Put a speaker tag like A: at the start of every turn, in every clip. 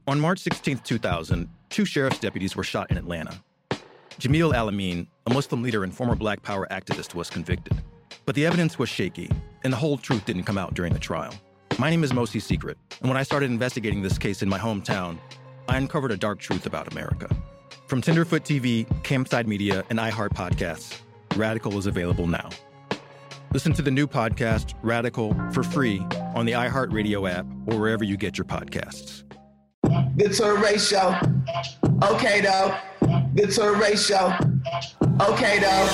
A: On March 16, 2000, two sheriff's deputies were shot in Atlanta. Jamil Al-Amin, a Muslim leader and former Black Power activist, was convicted. But the evidence was shaky, and the whole truth didn't come out during the trial. My name is Mosi Secret, and when I started investigating this case in my hometown, I uncovered a dark truth about America. From Tenderfoot TV, Campside Media, and iHeart Podcasts, Radical is available now. Listen to the new podcast, Radical, for free on the iHeartRadio app or wherever you get your podcasts.
B: Good to a ratio. Okay, though. Good to a ratio. Okay, though.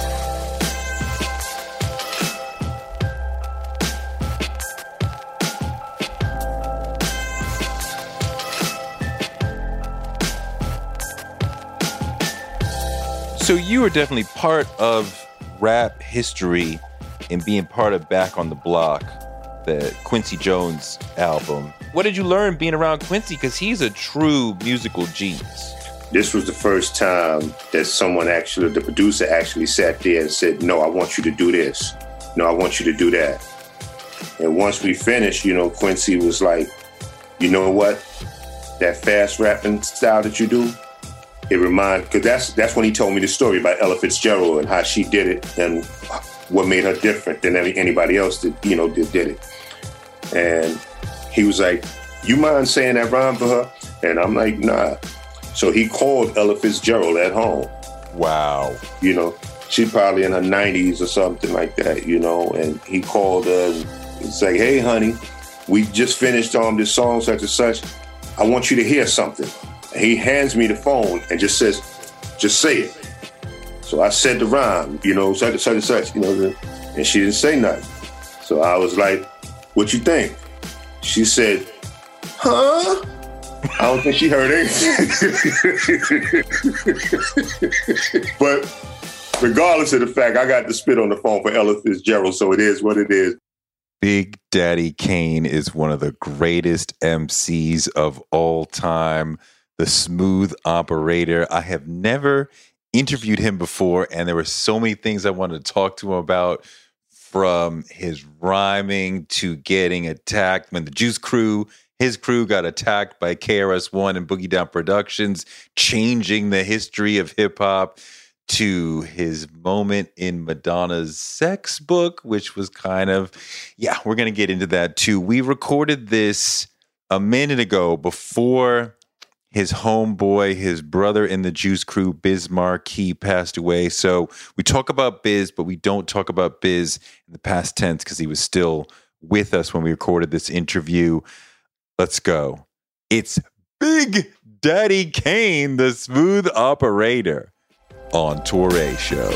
C: So you were definitely part of rap history and being part of Back on the Block, the Quincy Jones album. What did you learn being around Quincy? Because he's a true musical genius.
D: This was the first time that the producer actually sat there and said, no, I want you to do this. No, I want you to do that. And once we finished, Quincy was like, you know what? That fast rapping style that you do, it reminds, because that's when he told me the story about Ella Fitzgerald and how she did it and what made her different than anybody else that, did it. And he was like, you mind saying that rhyme for her? And I'm like, nah. So he called Ella Fitzgerald at home.
C: Wow.
D: She probably in her 90s or something like that, and he called her and he's like, hey, honey, we just finished this song such and such. I want you to hear something. And he hands me the phone and just says, just say it. So I said the rhyme, such and such and such, and she didn't say nothing. So I was like, what you think? She said, huh? I don't think she heard anything. But regardless of the fact, I got to spit on the phone for Ella Fitzgerald, so it is what it is.
C: Big Daddy Kane is one of the greatest MCs of all time, the smooth operator. I have never interviewed him before, and there were so many things I wanted to talk to him about, from his rhyming to getting attacked when the his crew got attacked by KRS-One and Boogie Down Productions, changing the history of hip hop, to his moment in Madonna's Sex Book, which was we're going to get into that too. We recorded this a minute ago before his homeboy, his brother in the Juice Crew, Biz Markie, passed away. So we talk about Biz, but we don't talk about Biz in the past tense because he was still with us when we recorded this interview. Let's go. It's Big Daddy Kane, the smooth operator, on Touré Show.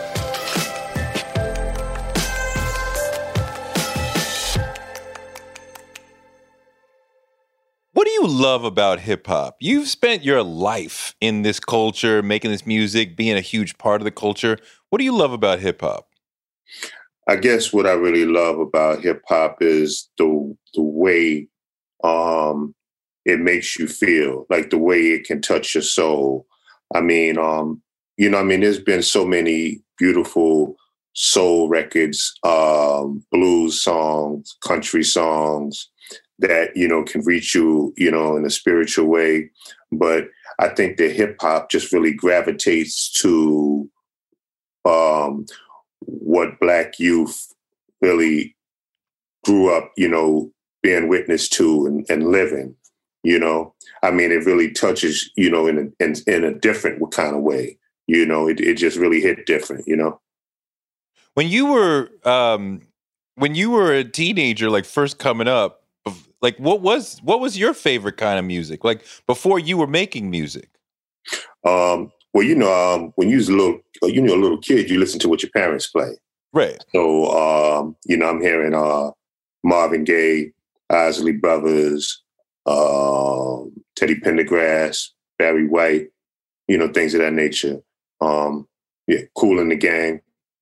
C: What do you love about hip hop? You've spent your life in this culture, making this music, being a huge part of the culture. What do you love about hip hop?
D: I guess what I really love about hip hop is the way it makes you feel, like the way it can touch your soul. I mean, there's been so many beautiful soul records, blues songs, country songs that, can reach you, in a spiritual way. But I think that hip hop just really gravitates to what Black youth really grew up, being witness to and living, it really touches, in a different kind of way. It just really hit different,
C: When you were a teenager, like first coming up, like what was your favorite kind of music? Like before you were making music?
D: When you was a little kid, you listen to what your parents play.
C: Right.
D: So, I'm hearing Marvin Gaye, Isley Brothers, Teddy Pendergrass, Barry White, things of that nature. Kool and the Gang,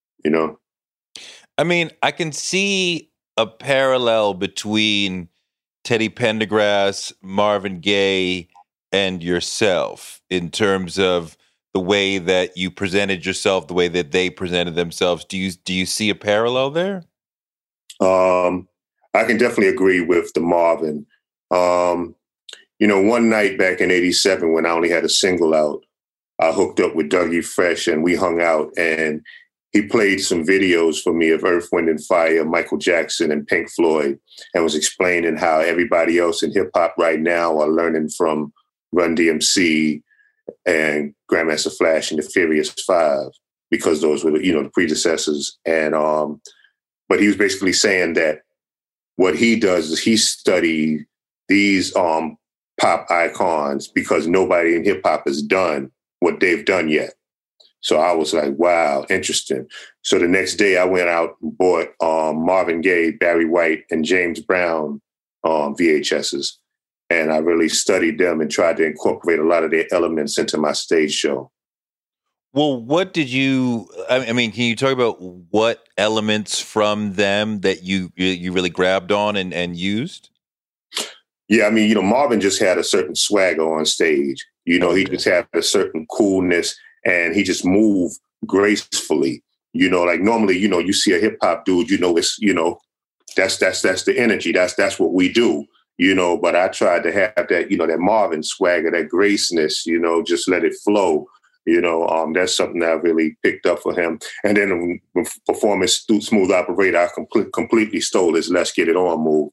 C: I mean, I can see a parallel between Teddy Pendergrass, Marvin Gaye, and yourself in terms of the way that you presented yourself, the way that they presented themselves. Do you see a parallel there?
D: I can definitely agree with the Marvin. one night back in '87 when I only had a single out, I hooked up with Dougie Fresh and we hung out, and he played some videos for me of Earth, Wind and Fire, Michael Jackson and Pink Floyd, and was explaining how everybody else in hip hop right now are learning from Run DMC and Grandmaster Flash and the Furious Five, because those were, the predecessors. And, but he was basically saying that what he does is he studies these pop icons because nobody in hip hop has done what they've done yet. So I was like, wow, interesting. So the next day I went out and bought Marvin Gaye, Barry White, and James Brown VHSs. And I really studied them and tried to incorporate a lot of their elements into my stage show.
C: Well, what did you, can you talk about what elements from them that you really grabbed on and used?
D: Yeah, Marvin just had a certain swagger on stage. He just had a certain coolness, and he just moved gracefully. Like normally, you see a hip hop dude, it's, that's the energy. That's what we do, but I tried to have that, that Marvin swagger, that graceness, just let it flow. That's something that I really picked up for him. And then when performing Smooth Operator, I completely stole his "Let's Get It On" move.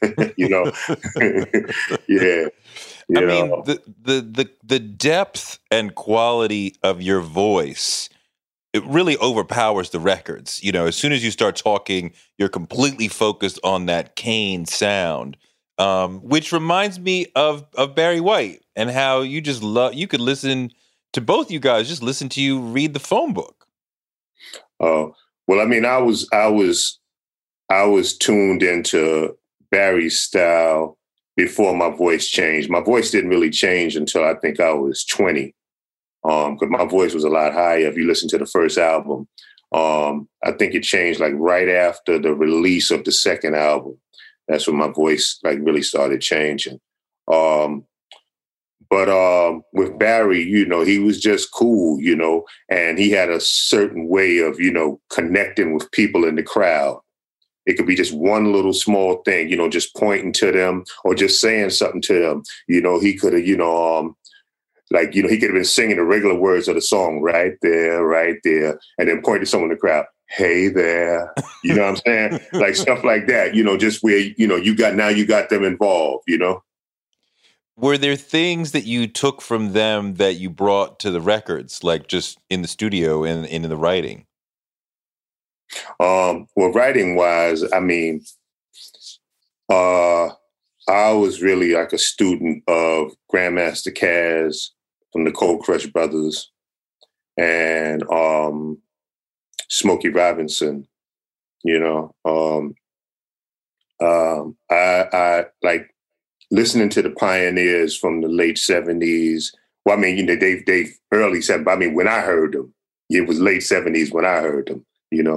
D: Yeah.
C: The depth and quality of your voice, it really overpowers the records. As soon as you start talking, you're completely focused on that Kane sound, which reminds me of Barry White and how you just you could listen to both you guys, just listen to you read the phone book.
D: Oh, well, I was tuned into Barry's style before my voice changed. My voice didn't really change until I think I was 20. Because my voice was a lot higher. If you listen to the first album, I think it changed like right after the release of the second album. That's when my voice like really started changing. But with Barry, he was just cool, and he had a certain way of, connecting with people in the crowd. It could be just one little small thing, just pointing to them or just saying something to them. He could have, he could have been singing the regular words of the song, right there, and then point to someone in the crowd, hey there, you know what I'm saying? Like stuff like that, just where, you got them involved,
C: Were there things that you took from them that you brought to the records, like just in the studio and in the writing?
D: Well, writing wise, I was really like a student of Grandmaster Caz from the Cold Crush Brothers and Smokey Robinson. I like listening to the pioneers from the late 70s. Well, they early 70s. When I heard them, it was late 70s when I heard them,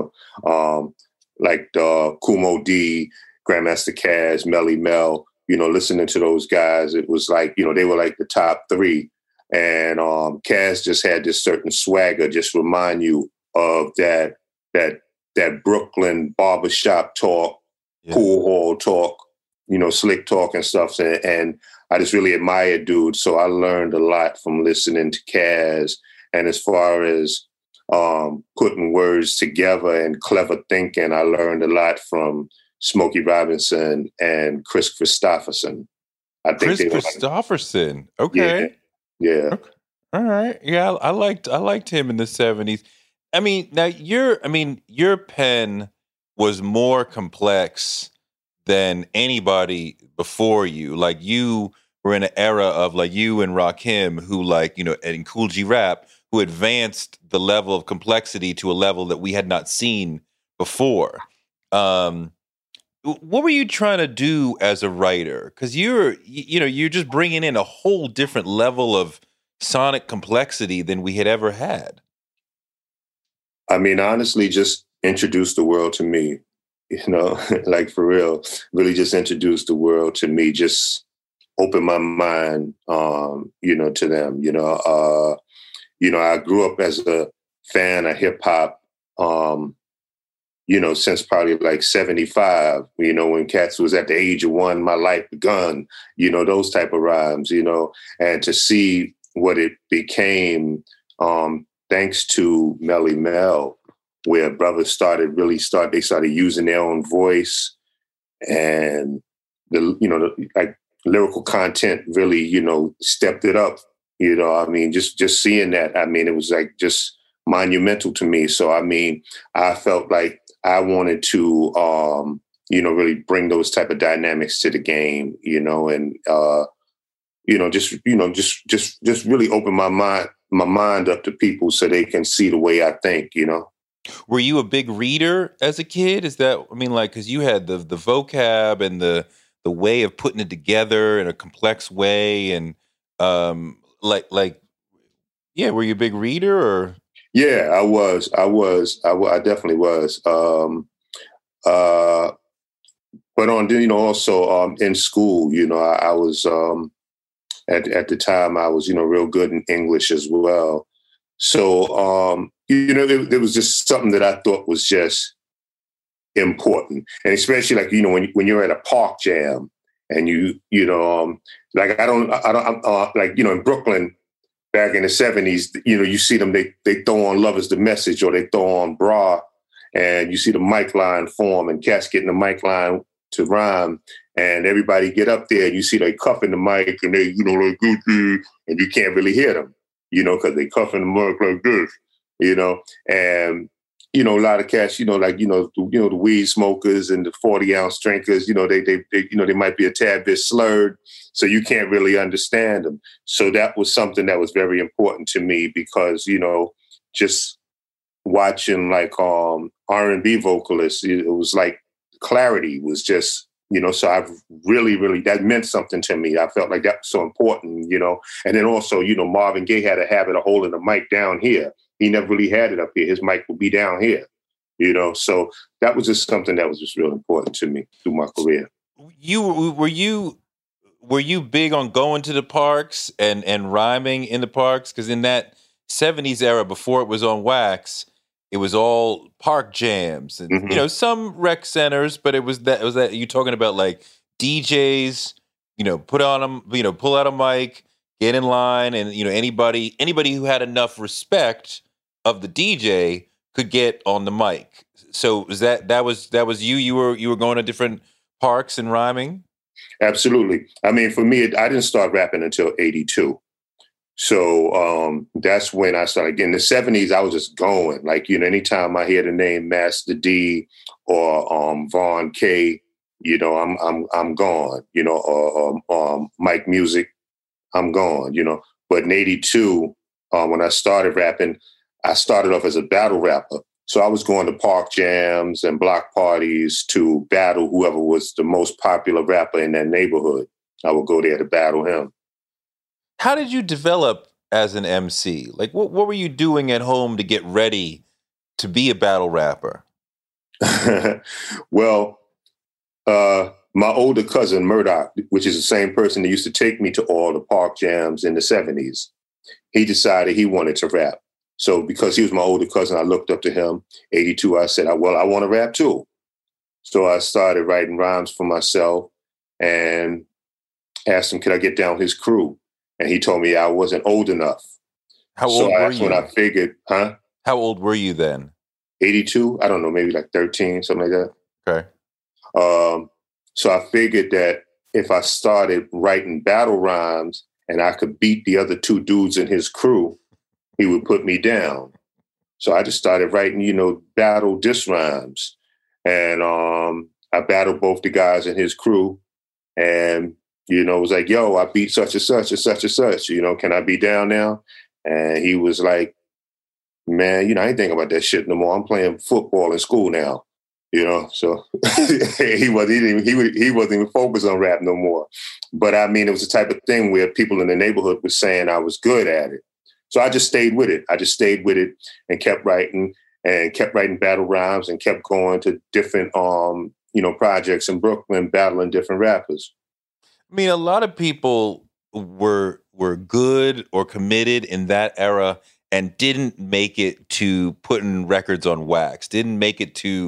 D: like Kumo D, Grandmaster Caz, Melly Mel, listening to those guys, it was like, they were like the top three. And Caz just had this certain swagger, just remind you of that Brooklyn barbershop talk, pool hall talk, slick talk and stuff. And I just really admired dude. So I learned a lot from listening to Caz. And as far as putting words together and clever thinking, I learned a lot from Smokey Robinson and Chris Christopherson. I think
C: Chris Christopherson. Okay.
D: Yeah.
C: Okay. All right. Yeah, I liked him in the 70s. Now your pen was more complex than anybody before you. Like you were in an era of like you and Rakim who and Kool G Rap who advanced the level of complexity to a level that we had not seen before. What were you trying to do as a writer? Because you're just bringing in a whole different level of sonic complexity than we had ever had.
D: Honestly, just introduce the world to me, like for real, really just introduce the world to me, just open my mind, to them, I grew up as a fan of hip hop, since probably like 75, when cats was at the age of 1, my life begun, those type of rhymes, and to see what it became, thanks to Melly Mel, where brothers they started using their own voice, and the lyrical content really, stepped it up. Just seeing that, it was like just monumental to me. So, I felt like I wanted to, really bring those type of dynamics to the game, and, just really open my mind up to people so they can see the way I think,
C: Were you a big reader as a kid? Is that, because you had the vocab and the way of putting it together in a complex way, and were you a big reader or?
D: Yeah, I was. I definitely was. But also in school, I was at the time I was, real good in English as well. So it was just something that I thought was just important, and especially like when you're at a park jam and in Brooklyn. Back in the 70s, you see them, they throw on Love Is the Message, or they throw on Bra, and you see the mic line form, and cats getting the mic line to rhyme, and everybody get up there, and you see they cuffing the mic, and they, and you can't really hear them, because they cuffing the mic like this, and, a lot of cats, the weed smokers and the 40-ounce drinkers, they might be a tad bit slurred, so you can't really understand them. So that was something that was very important to me, because, just watching like R&B vocalists, it was like clarity was just, so I've really, that meant something to me. I felt like that was so important, and then also, Marvin Gaye had a habit of holding the mic down here. He never really had it up here. His mic would be down here, so that was just something that was just real important to me through my career.
C: Were you big on going to the parks and rhyming in the parks? Because in that 70s era, before it was on wax, it was all park jams and, some rec centers, but it was that you talking about like DJs, pull out a mic, get in line, and, anybody who had enough respect of the DJ could get on the mic. So that was you were going to different parks and rhyming?
D: Absolutely. For me, I didn't start rapping until 82. So that's when I started. In the 70s, I was just going. Like, anytime I hear the name Master D or Von K, I'm gone. Or Mike Music, I'm gone. But in 82, when I started rapping, I started off as a battle rapper. So I was going to park jams and block parties to battle whoever was the most popular rapper in that neighborhood. I would go there to battle him.
C: How did you develop as an MC? Like, what were you doing at home to get ready to be a battle rapper?
D: Well, my older cousin, Murdoch, which is the same person that used to take me to all the park jams in the 70s, he decided he wanted to rap. So because he was my older cousin, I looked up to him. 82, I said, well, I want to rap too. So I started writing rhymes for myself and asked him, could I get down with his crew? And he told me I wasn't old enough.
C: How old were you?
D: When I figured,
C: How old were you then?
D: 82? I don't know, maybe like 13, something like
C: that.
D: Okay. So I figured that if I started writing battle rhymes and I could beat the other two dudes in his crew, he would put me down. So I just started writing, battle diss rhymes. And I battled both the guys in his crew. And, it was like, yo, I beat such and such and such and such. Can I be down now? And he was like, man, I ain't thinking about that shit no more. I'm playing football in school now. So he wasn't even focused on rap no more. But it was the type of thing where people in the neighborhood were saying I was good at it. So I just stayed with it. And kept writing battle rhymes and kept going to different, projects in Brooklyn, battling different rappers.
C: A lot of people were good or committed in that era and didn't make it to putting records on wax, didn't make it to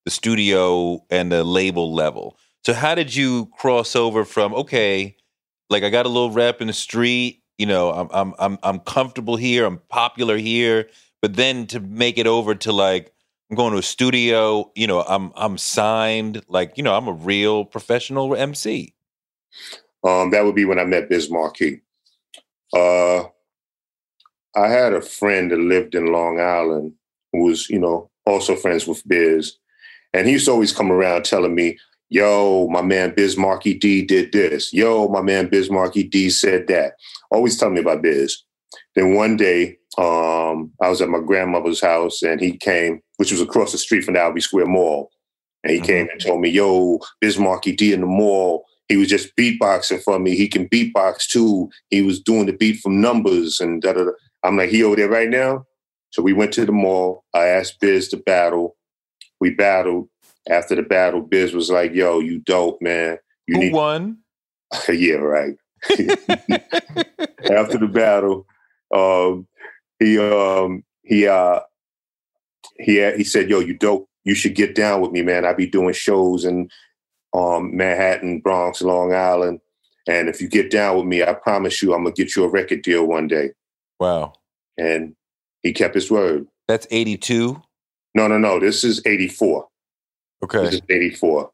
C: the studio and the label level. So how did you cross over from, okay, like I got a little rep in the street, you know, I'm comfortable here, I'm popular here, but then to make it over to like, I'm going to a studio, you know, I'm signed, like, you know, I'm a real professional MC.
D: That would be when I met Biz Markie. I had a friend that lived in Long Island who was, you know, also friends with Biz. And he used to always come around telling me, yo, my man Biz Markie D did this. Yo, my man Biz Markie D said that. Always telling me about Biz. Then one day, I was at my grandmother's house and he came, which was across the street from the Albee Square Mall. And he came and told me, yo, Biz Markie D in the mall. He was just beatboxing for me. He can beatbox too. He was doing the beat from Numbers and da-da-da. I'm like, he over there right now? So we went to the mall. I asked Biz to battle. We battled. After the battle, Biz was like, yo, you dope, man.
C: Who won?
D: Yeah, right. After the battle, he said, yo, you dope. You should get down with me, man. I be doing shows in Manhattan, Bronx, Long Island. And if you get down with me, I promise you I'm going to get you a record deal one day.
C: Wow.
D: And he kept his word.
C: That's 82?
D: No. This is 84.
C: Okay.
D: This is 84.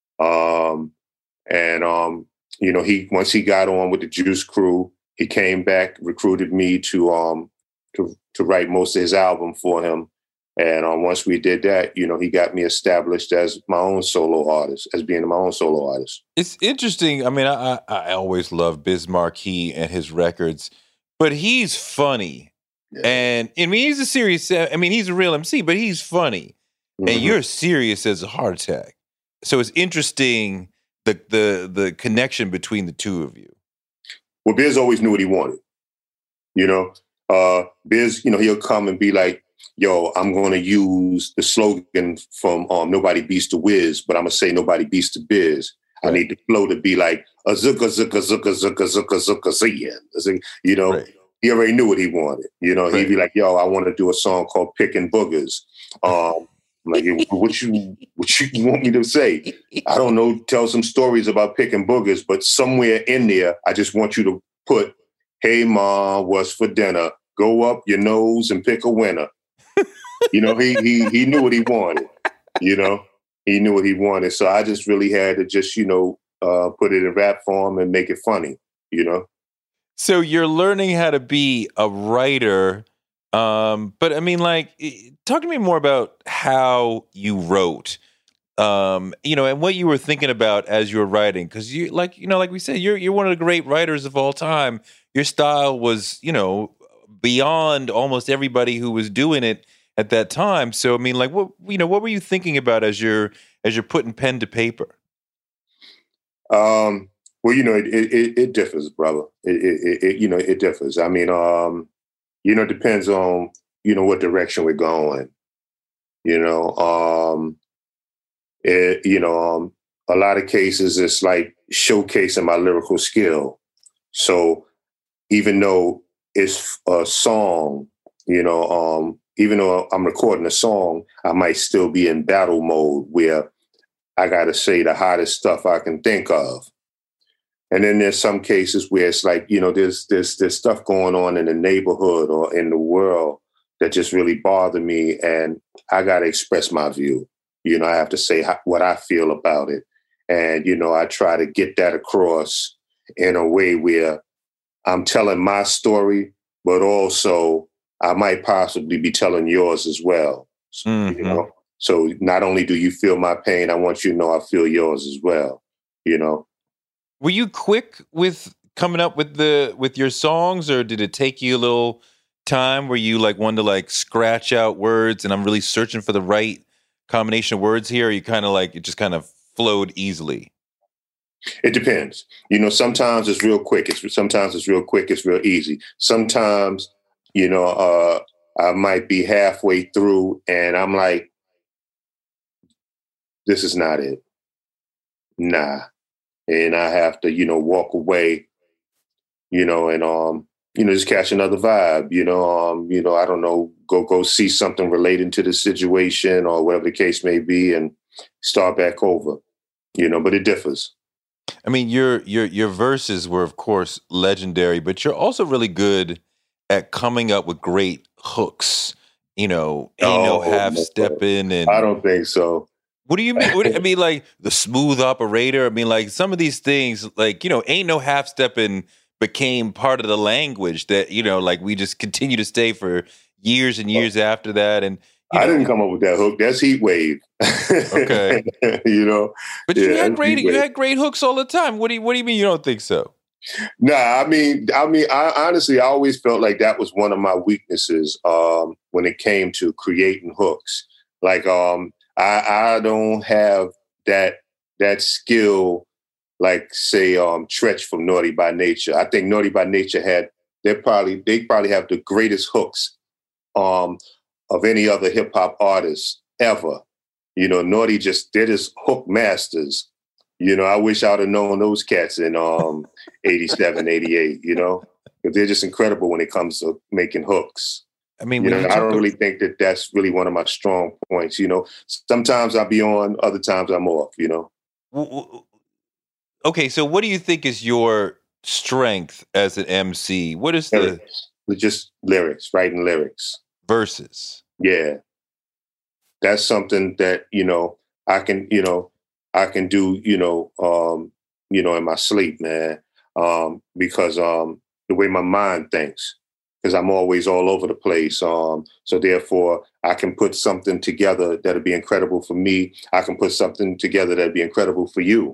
D: You know, once he got on with the Juice Crew, he came back, recruited me to write most of his album for him. And once we did that, you know, he got me established as my own solo artist, as being my own solo artist.
C: It's interesting. I mean, I always love Biz Markie and his records, but he's funny. Yeah. And I mean, he's he's a real MC, but he's funny. And you're serious as a heart attack. So it's interesting the connection between the two of you.
D: Well, Biz always knew what he wanted. You know, Biz, you know, he'll come and be like, yo, I'm going to use the slogan from Nobody Beats the Wiz, but I'm going to say Nobody Beats the Biz. Right. I need the flow to be like, a zucka, zucka, zucka, zucka, zucka, zucka, zing. You know, right. He already knew what he wanted. You know, he'd be like, yo, I want to do a song called Pickin' Boogers. Like, what you want me to say? I don't know. Tell some stories about picking boogers, but somewhere in there, I just want you to put, "Hey, Ma, what's for dinner? Go up your nose and pick a winner." You know, he knew what he wanted. You know, he knew what he wanted. So I just really had to just, you know, put it in rap form and make it funny. You know.
C: So you're learning how to be a writer. But I mean, like, talk to me more about how you wrote, you know, and what you were thinking about as you were writing. Cause you like we said, you're one of the great writers of all time. Your style was, you know, beyond almost everybody who was doing it at that time. So, I mean, like, what were you thinking about as you're putting pen to paper?
D: Well, you know, it differs, brother. It differs. I mean, you know, it depends on, you know, what direction we're going. You know, a lot of cases it's like showcasing my lyrical skill. So even though it's a song, you know, even though I'm recording a song, I might still be in battle mode where I got to say the hottest stuff I can think of. And then there's some cases where it's like, you know, there's stuff going on in the neighborhood or in the world that just really bother me. And I got to express my view. You know, I have to say what I feel about it. And, you know, I try to get that across in a way where I'm telling my story, but also I might possibly be telling yours as well. You know, so not only do you feel my pain, I want you to know I feel yours as well, you know.
C: Were you quick with coming up with your songs, or did it take you a little time where you like wanted to like scratch out words and I'm really searching for the right combination of words here? Or you kind of like, it just kind of flowed easily?
D: It depends. You know, sometimes it's real quick. Sometimes it's real quick. It's real easy. Sometimes, you know, I might be halfway through and I'm like, this is not it. Nah. And I have to, you know, walk away, you know, and, you know, just catch another vibe, you know, I don't know, go see something relating to the situation or whatever the case may be. And, start back over, but it differs.
C: I mean, your verses were, of course, legendary, but you're also really good at coming up with great hooks. Ain't no half stepping, and
D: I don't think so.
C: What do you mean? I mean, like the smooth operator. I mean, like some of these things, like ain't no half stepping became part of the language that like we just continue to stay for years and years after that. And
D: I didn't come up with that hook. That's Heat Wave.
C: Okay, but you had great hooks all the time. What do you mean you don't think so?
D: Nah, I mean, I honestly, I always felt like that was one of my weaknesses when it came to creating hooks. Like, I don't have that skill, like say, Treach from Naughty by Nature. I think Naughty by Nature they probably have the greatest hooks of any other hip hop artist ever. Naughty they're just hook masters. I wish I'd have known those cats in 87, 88, because they're just incredible when it comes to making hooks. I mean, I don't really think that that's really one of my strong points. Sometimes I'll be on, other times I'm off,
C: Okay, so what do you think is your strength as an MC? What is
D: just lyrics, writing lyrics.
C: Verses.
D: Yeah. That's something that, I can do, in my sleep, man. Because the way my mind thinks, because I'm always all over the place. So therefore I can put something together that'll be incredible for me. I can put something together that'll be incredible for you.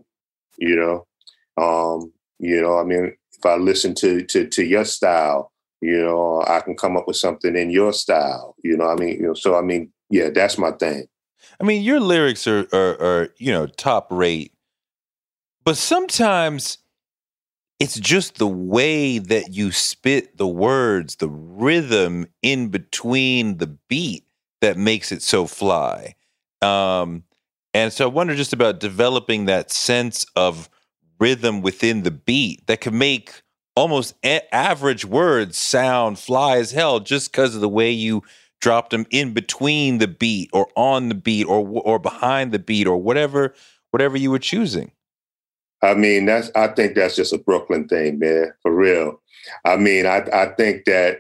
D: I mean, if I listen to your style, I can come up with something in your style, so I mean, yeah, that's my thing.
C: I mean, your lyrics are top rate, but sometimes it's just the way that you spit the words, the rhythm in between the beat that makes it so fly. And so I wonder just about developing that sense of rhythm within the beat that can make almost average words sound fly as hell just because of the way you dropped them in between the beat or on the beat or behind the beat or whatever you were choosing.
D: I mean, I think that's just a Brooklyn thing, man, for real. I mean, I think that,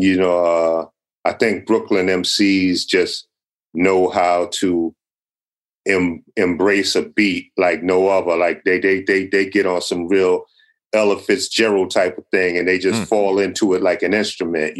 D: I think Brooklyn MCs just know how to embrace a beat like no other. Like they get on some real Ella Fitzgerald type of thing and they just fall into it like an instrument,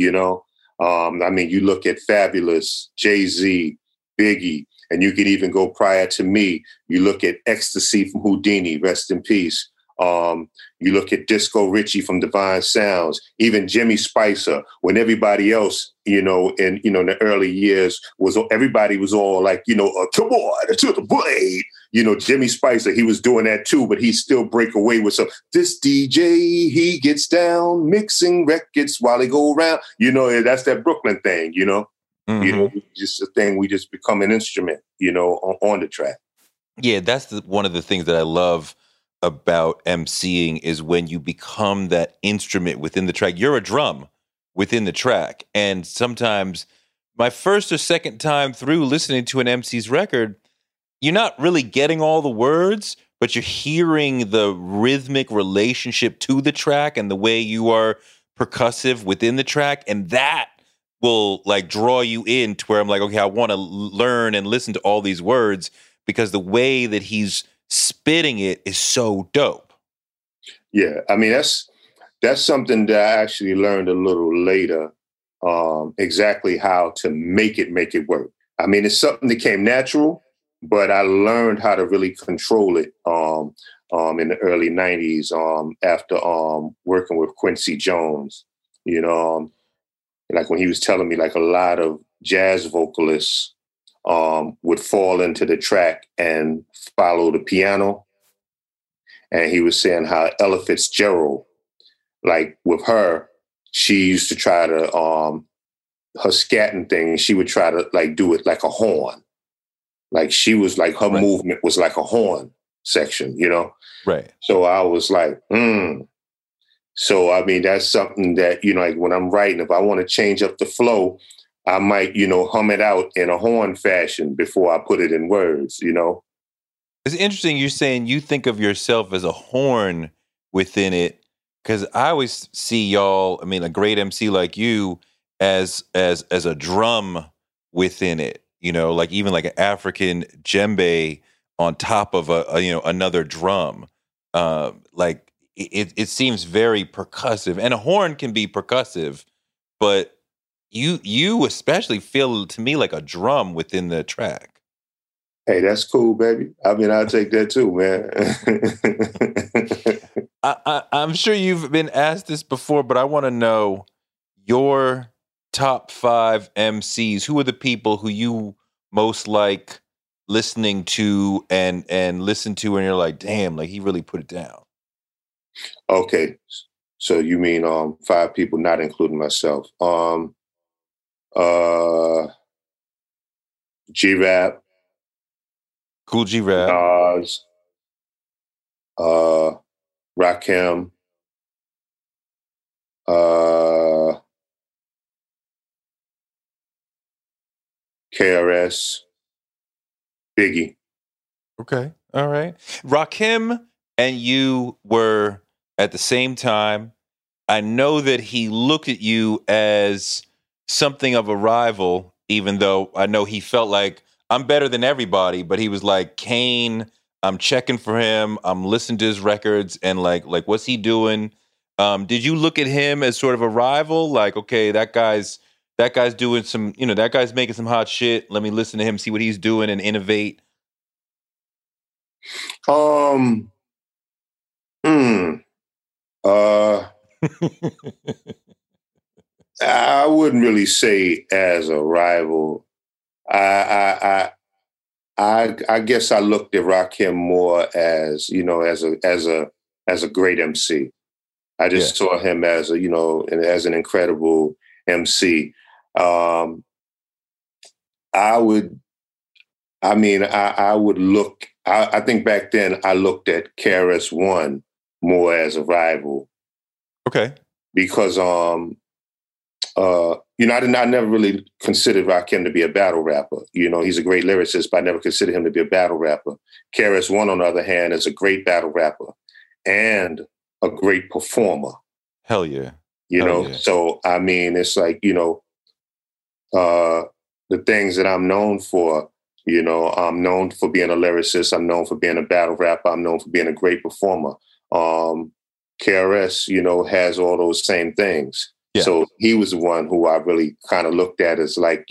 D: I mean, you look at Fabulous, Jay-Z, Biggie, and you could even go prior to me. You look at Ecstasy from Houdini, rest in peace. You look at Disco Ritchie from Divine Sounds, even Jimmy Spicer, when everybody else, in the early years everybody was all like, come on to the blade. Jimmy Spicer, he was doing that too, but he still break away with some, this DJ, he gets down mixing records while they go around. That's that Brooklyn thing, Mm-hmm. Just a thing, we just become an instrument, on the track.
C: Yeah, that's one of the things that I love about emceeing is when you become that instrument within the track. You're a drum within the track. And sometimes my first or second time through listening to an MC's record, you're not really getting all the words, but you're hearing the rhythmic relationship to the track and the way you are percussive within the track. And that will like draw you in to where I'm like, okay, I want to learn and listen to all these words because the way that he's spitting it is so dope.
D: Yeah, I mean, that's something that I actually learned a little later, exactly how to make it work. I mean, it's something that came natural, but I learned how to really control it in the early 90s after working with Quincy Jones, like when he was telling me like a lot of jazz vocalists would fall into the track and follow the piano. And he was saying how Ella Fitzgerald, like with her, she used to try to, her scatting thing, she would try to like do it like a horn. Like she was like, her movement was like a horn section,
C: Right.
D: So I was like, So, I mean, that's something that, like when I'm writing, if I want to change up the flow, I might, hum it out in a horn fashion before I put it in words,
C: It's interesting you're saying you think of yourself as a horn within it, because I always see y'all, I mean, a great MC like you as a drum within it, you know, like even like an African djembe on top of a another drum. Like it seems very percussive, and a horn can be percussive, but you especially feel to me like a drum within the track.
D: Hey, that's cool, baby. I mean, I'll take that too, man.
C: I'm sure you've been asked this before, but I want to know your top 5 MCs. Who are the people who you most like listening to and listen to, and you're like, damn, like he really put it down?
D: Okay, so you mean 5 people, not including myself? G-Rap.
C: Kool G Rap.
D: Nas. Rakim. KRS. Biggie.
C: Okay. All right. Rakim and you were at the same time. I know that he looked at you as something of a rival, even though I know he felt like I'm better than everybody, but he was like, Kane, I'm checking for him. I'm listening to his records and like what's he doing? Did you look at him as sort of a rival? Like, okay, that guy's doing some, that guy's making some hot shit. Let me listen to him, see what he's doing and innovate.
D: I wouldn't really say as a rival. I guess I looked at Rakim more as as a great MC. I just saw him as as an incredible MC. I think back then I looked at KRS-One more as a rival.
C: Okay.
D: Because I never really considered Rakim to be a battle rapper. He's a great lyricist, but I never considered him to be a battle rapper. KRS-One, on the other hand, is a great battle rapper and a great performer.
C: Hell yeah.
D: So, I mean, it's like, the things that I'm known for, I'm known for being a lyricist. I'm known for being a battle rapper. I'm known for being a great performer. KRS, has all those same things. Yeah. So he was the one who I really kind of looked at as like,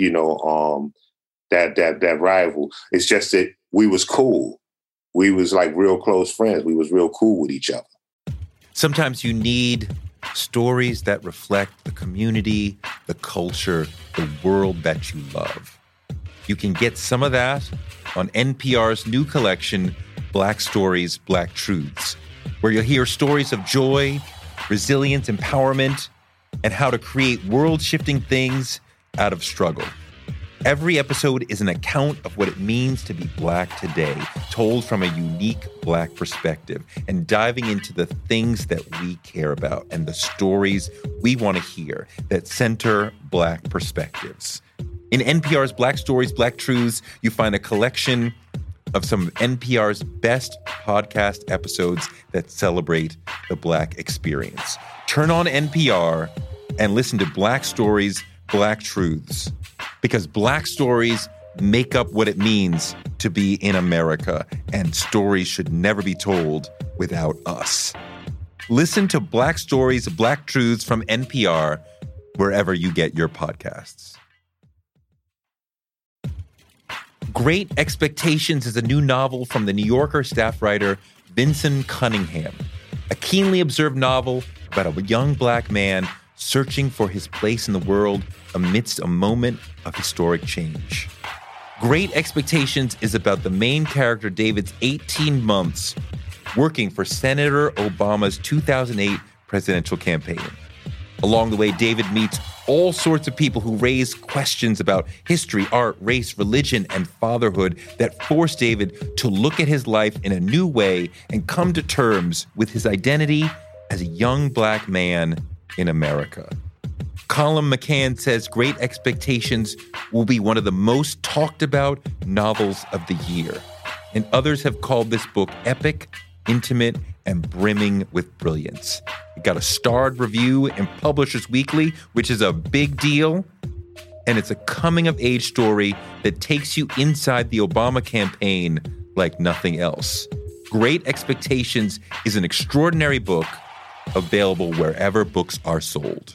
D: that rival. It's just that we was cool. We was like real close friends. We was real cool with each other.
A: Sometimes you need stories that reflect the community, the culture, the world that you love. You can get some of that on NPR's new collection, Black Stories, Black Truths, where you'll hear stories of joy, resilience, empowerment, and how to create world-shifting things out of struggle. Every episode is an account of what it means to be Black today, told from a unique Black perspective, and diving into the things that we care about and the stories we want to hear that center Black perspectives. In NPR's Black Stories, Black Truths, you find a collection of some of NPR's best podcast episodes that celebrate the Black experience. Turn on NPR and listen to Black Stories, Black Truths, because Black stories make up what it means to be in America, and stories should never be told without us. Listen to Black Stories, Black Truths from NPR wherever you get your podcasts. Great Expectations is a new novel from the New Yorker staff writer Vincent Cunningham, a keenly observed novel about a young Black man searching for his place in the world amidst a moment of historic change. Great Expectations is about the main character David's 18 months working for Senator Obama's 2008 presidential campaign. Along the way, David meets all sorts of people who raise questions about history, art, race, religion, and fatherhood that force David to look at his life in a new way and come to terms with his identity as a young Black man in America. Colum McCann says Great Expectations will be one of the most talked about novels of the year.
C: and others have called this book epic, intimate, and brimming with brilliance. It got a starred review in Publishers Weekly, which is a big deal. And it's a coming-of-age story that takes you inside the Obama campaign like nothing else. Great Expectations is an extraordinary book, available wherever books are sold.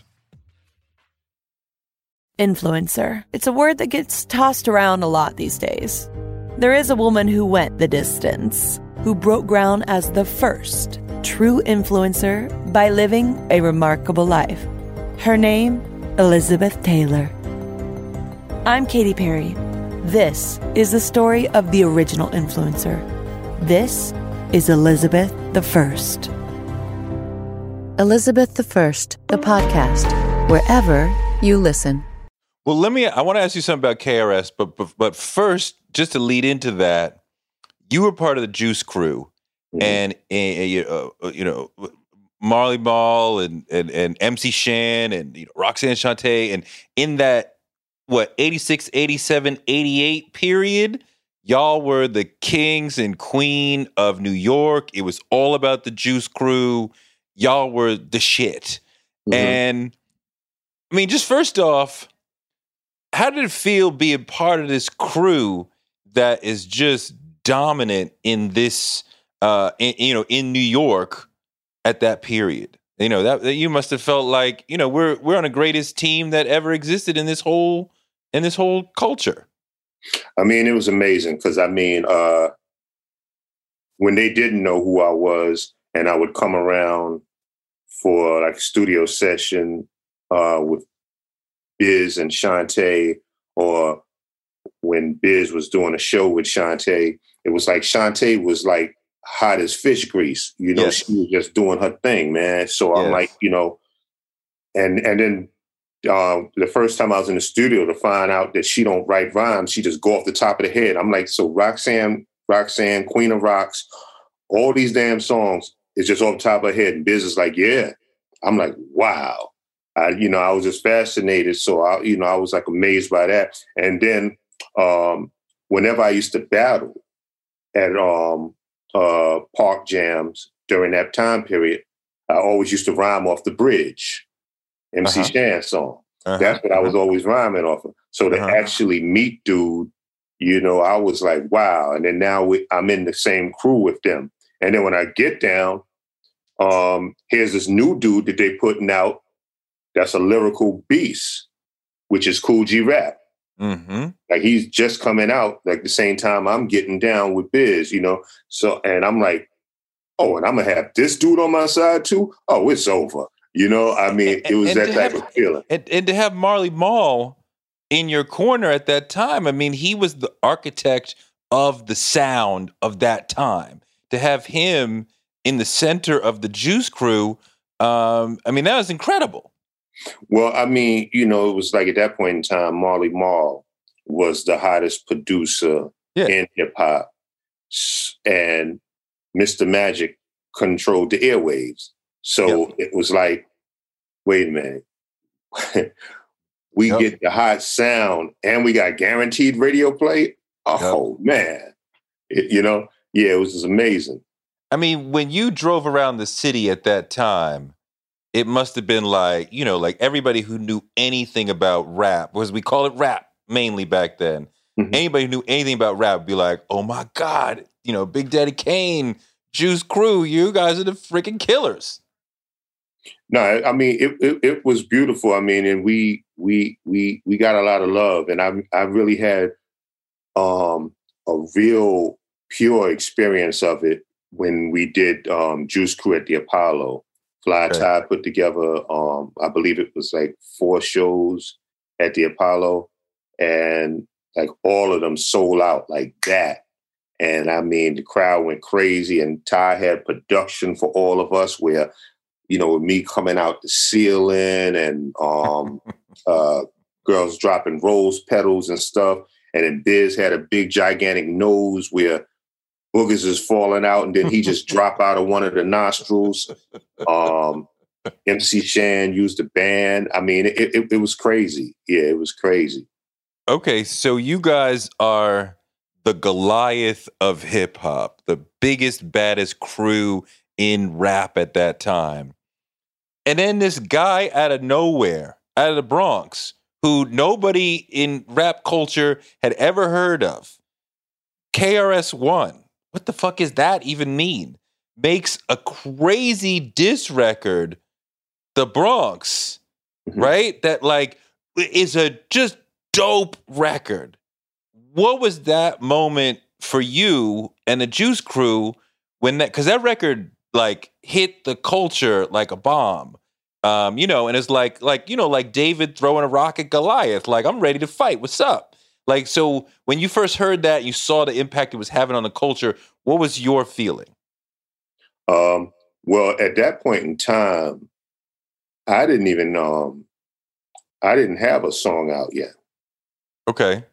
E: Influencer. It's a word that gets tossed around a lot these days. There is a woman who went the distance, who broke ground as the first true influencer by living a remarkable life. Her name, Elizabeth Taylor. I'm Katy Perry. This is the story of the original influencer. This is Elizabeth the First.
F: Elizabeth the First, the podcast, wherever you listen.
C: Well, I want to ask you something about KRS, but first, just to lead into that, you were part of the Juice Crew, and Marley Marl and MC Shan and Roxanne Shante, and in that 86, 87, 88 period, y'all were the kings and queen of New York. It was all about the Juice Crew. Y'all were the shit. Mm-hmm. And I mean, just first off, how did it feel being part of this crew that is just dominant in this, in New York at that period? That you must have felt like, we're on the greatest team that ever existed in this whole culture.
D: I mean, it was amazing because when they didn't know who I was, and I would come around for like a studio session with Biz and Shantae, or when Biz was doing a show with Shantae, it was like Shantae was like hot as fish grease. Yes. She was just doing her thing, man. So I'm like, and then the first time I was in the studio to find out that she don't write rhymes, she just go off the top of the head. I'm like, so Roxanne, Queen of Rocks, all these damn songs is just off the top of her head. And Biz is like, yeah. I'm like, wow. I was just fascinated. So I was like amazed by that. And then whenever I used to battle at park jams during that time period, I always used to rhyme off the bridge, MC Shan song. That's what I was always rhyming off of. So to actually meet dude, I was like, wow. And then now I'm in the same crew with them. And then when I get down, here's this new dude that they putting out that's a lyrical beast, which is Kool G Rap. Mm-hmm. Like he's just coming out like the same time I'm getting down with Biz, So, and I'm like, oh, and I'm gonna have this dude on my side too? Oh, it's over. It was that type of feeling.
C: And to have Marley Marl in your corner at that time, he was the architect of the sound of that time. To have him in the center of the Juice Crew, that was incredible.
D: Well, it was like at that point in time, Marley Marl was the hottest producer in hip hop, and Mr. Magic controlled the airwaves. So it was like, wait a minute, we get the hot sound and we got guaranteed radio play. Oh man, it was just amazing.
C: When you drove around the city at that time, it must have been like, like everybody who knew anything about rap, because we call it rap mainly back then. Mm-hmm. Anybody who knew anything about rap would be like, oh my God, Big Daddy Kane, Juice Crew, you guys are the freaking killers.
D: No, it was beautiful. And we got a lot of love, and I really had a real pure experience of it when we did Juice Crew at the Apollo. Fly Ty put together, I believe it was like 4 shows at the Apollo, and like all of them sold out like that. And the crowd went crazy, and Ty had production for all of us where, with me coming out the ceiling and girls dropping rose petals and stuff. And then Biz had a big gigantic nose where boogers is falling out, and then he just drop out of one of the nostrils. MC Shan used the band. It was crazy. Yeah, it was crazy.
C: Okay, so you guys are the Goliath of hip hop, the biggest, baddest crew in rap at that time. And then this guy out of nowhere, out of the Bronx, who nobody in rap culture had ever heard of, KRS-One, what the fuck is that even mean? Makes a crazy diss record, The Bronx, right? That like is a just dope record. What was that moment for you and the Juice Crew when that, because that record like hit the culture like a bomb, and it's like David throwing a rock at Goliath, like I'm ready to fight. What's up? Like, so when you first heard that, you saw the impact it was having on the culture. What was your feeling?
D: Well, at that point in time, I didn't have a song out yet.
C: Okay.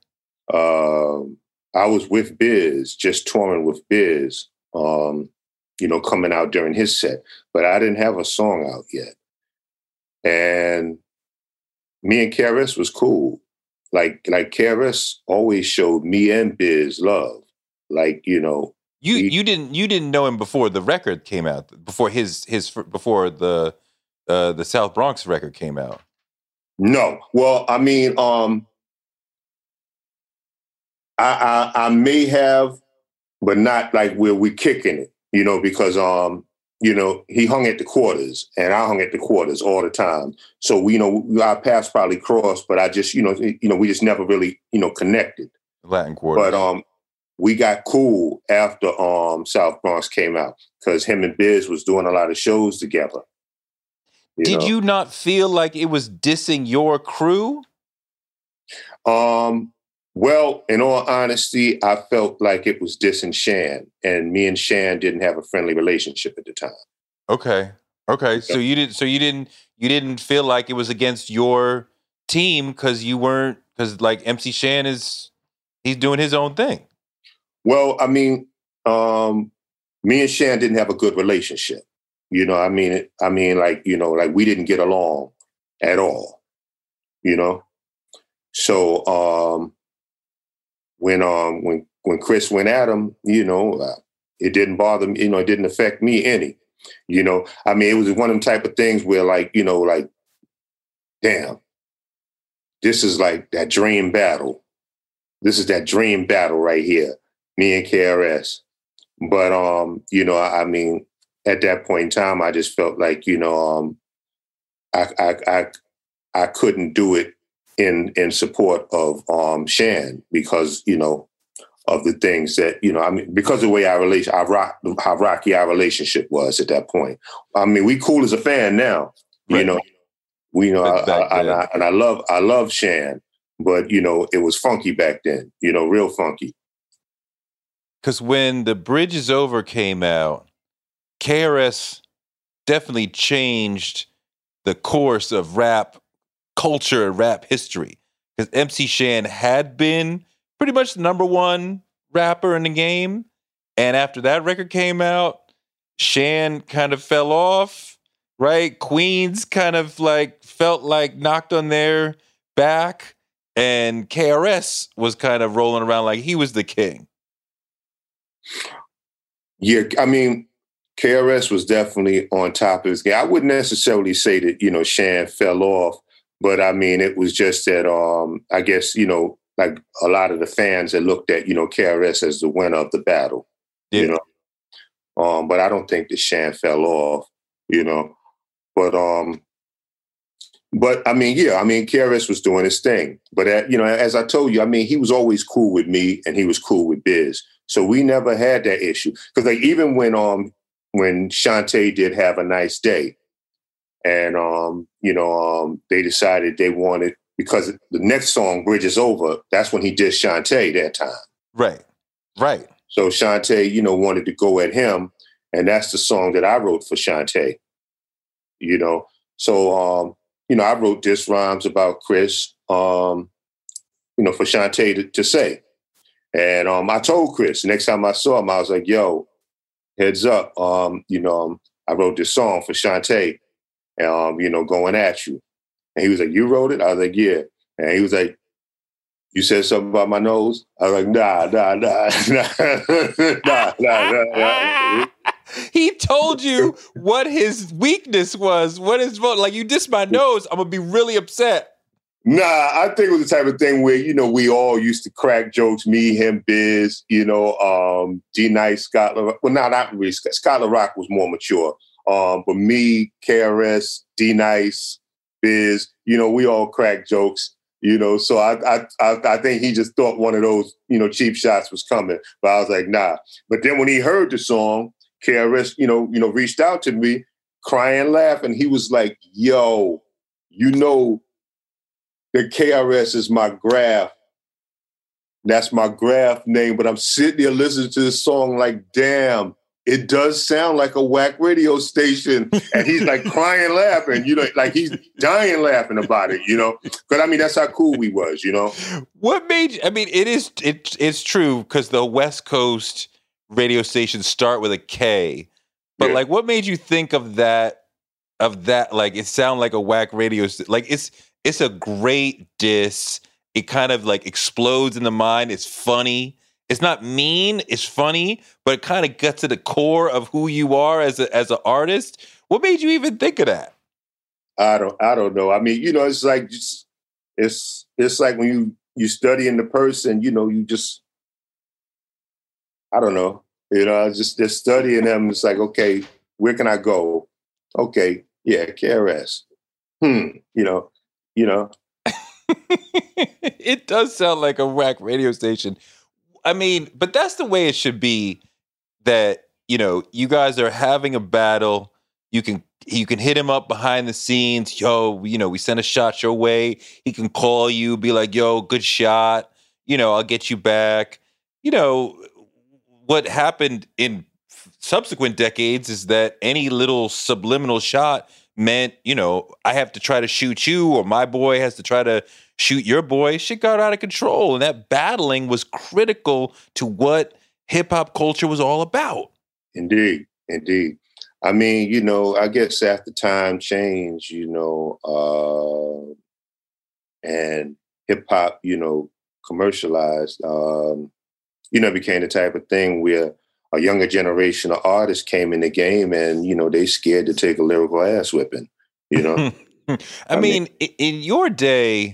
D: I was with Biz, just touring with Biz, coming out during his set, but I didn't have a song out yet. And me and KRS was cool. Like KRS always showed me and Biz love. Like, you didn't know him before the record came out, before before the South Bronx record came out. No. Well, I mean, I may have, but not like where we kicking it, because he hung at the Quarters and I hung at the Quarters all the time. So our paths probably crossed, but I just, we just never really, connected.
C: Latin Quarters.
D: But we got cool after South Bronx came out because him and Biz was doing a lot of shows together.
C: Did you not feel like it was dissing your crew?
D: Well, in all honesty, I felt like it was dissing Shan, and me and Shan didn't have a friendly relationship at the time.
C: Okay. So you didn't feel like it was against your team because like MC Shan he's doing his own thing.
D: Well, I mean, me and Shan didn't have a good relationship. Like we didn't get along at all. So when Chris went at him, it didn't bother me. It didn't affect me any. It was one of them type of things where damn, this is like that dream battle. This is that dream battle right here, me and KRS. But at that point in time, I just felt like I couldn't do it in support of Shan because of the things that because of the way how rocky our relationship was at that point. I mean, we cool as a fan now,
C: right.
D: I love Shan, but it was funky back then, real funky.
C: Because when The Bridge Is Over came out, KRS definitely changed the course of rap culture and rap history. Because MC Shan had been pretty much the number one rapper in the game. And after that record came out, Shan kind of fell off, right? Queens kind of like felt like knocked on their back. And KRS was kind of rolling around like he was the king.
D: Yeah, I mean, KRS was definitely on top of his game. I wouldn't necessarily say that, Shan fell off, but I mean, it was just that, I guess, like a lot of the fans that looked at, KRS as the winner of the battle,
C: yeah.
D: But I don't think that Shan fell off, but I mean, yeah, I mean, KRS was doing his thing, but as I told you, I mean, he was always cool with me and he was cool with Biz. So we never had that issue. Cause like even when Shantae did Have a Nice Day and, they decided they wanted, because the next song, Bridge Is Over, that's when he did Shantae that time.
C: Right.
D: So Shantae, wanted to go at him. And that's the song that I wrote for Shantae, So, I wrote diss rhymes about Chris, for Shantae to say. And I told Chris, next time I saw him, I was like, yo, heads up, I wrote this song for Shantae, going at you. And he was like, you wrote it? I was like, yeah. And he was like, You said something about my nose? I was like, nah.
C: He told you what his weakness was. What is like? You dissed my nose. I'm gonna be really upset.
D: Nah, I think it was the type of thing where, we all used to crack jokes, me, him, Biz, D-Nice, Scott LaRock. Well, not really. Scott LaRock was more mature. But me, KRS, D-Nice, Biz, we all crack jokes, So I think he just thought one of those, cheap shots was coming. But I was like, nah. But then when he heard the song, KRS, reached out to me, crying, laughing. He was like, yo, the KRS is my graph. That's my graph name. But I'm sitting there listening to this song like, damn, it does sound like a whack radio station. And he's like crying, laughing, like he's dying laughing about it, But I mean, that's how cool we was,
C: What made you, I mean, it's true because the West Coast radio stations start with a K. But like, what made you think of that? Like, it sound like a whack radio station. Like, it's a great diss. It kind of like explodes in the mind. It's funny. It's not mean. It's funny, but it kind of gets to the core of who you are as an artist. What made you even think of that?
D: I don't know. I mean, it's like it's like when you studying the person. You just I don't know. Just studying them. It's like, okay, where can I go? Okay, yeah, KRS.
C: It does sound like a whack radio station. I mean, but that's the way it should be, that, you guys are having a battle. You can hit him up behind the scenes. Yo, we sent a shot your way. He can call you, be like, yo, good shot. I'll get you back. What happened in subsequent decades is that any little subliminal shot meant, I have to try to shoot you, or my boy has to try to shoot your boy. Shit got out of control. And that battling was critical to what hip hop culture was all about.
D: Indeed. I mean, I guess after time changed, and hip hop, commercialized, it became the type of thing where a younger generation of artists came in the game and, they scared to take a lyrical ass whipping,
C: I mean, in your day,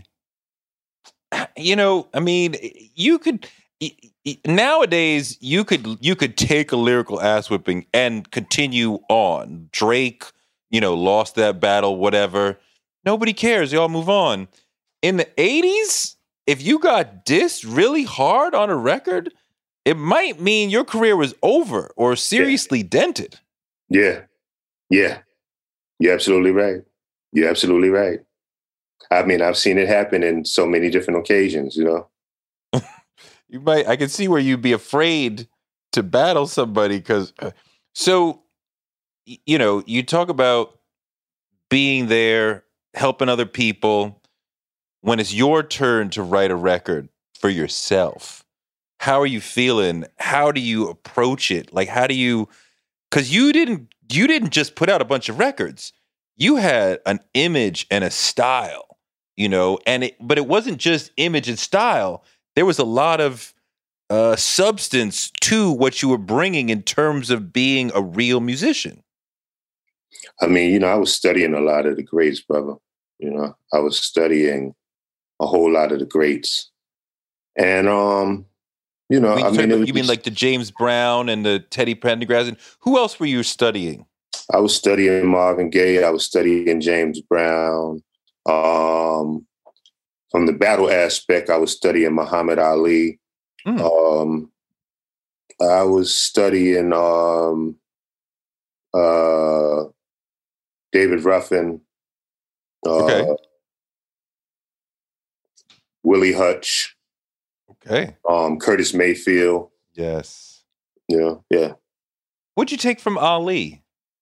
C: you could, nowadays you could take a lyrical ass whipping and continue on. Drake, lost that battle, whatever. Nobody cares. Y'all move on. In the 80s, if you got dissed really hard on a record, it might mean your career was over or seriously dented.
D: Yeah. You're absolutely right. I mean, I've seen it happen in so many different occasions,
C: I can see where you'd be afraid to battle somebody because, you talk about being there, helping other people. When it's your turn to write a record for yourself, how are you feeling? How do you approach it? Like, because you didn't just put out a bunch of records. You had an image and a style, but it wasn't just image and style. There was a lot of substance to what you were bringing in terms of being a real musician.
D: I mean, I was studying a lot of the greats, brother. I was studying a whole lot of the greats. And, you mean
C: like the James Brown and the Teddy Pendergrass? And who else were you studying?
D: I was studying Marvin Gaye. I was studying James Brown. From the battle aspect, I was studying Muhammad Ali. I was studying David Ruffin. Willie Hutch.
C: Okay.
D: Curtis Mayfield.
C: Yes.
D: Yeah.
C: What'd you take from Ali?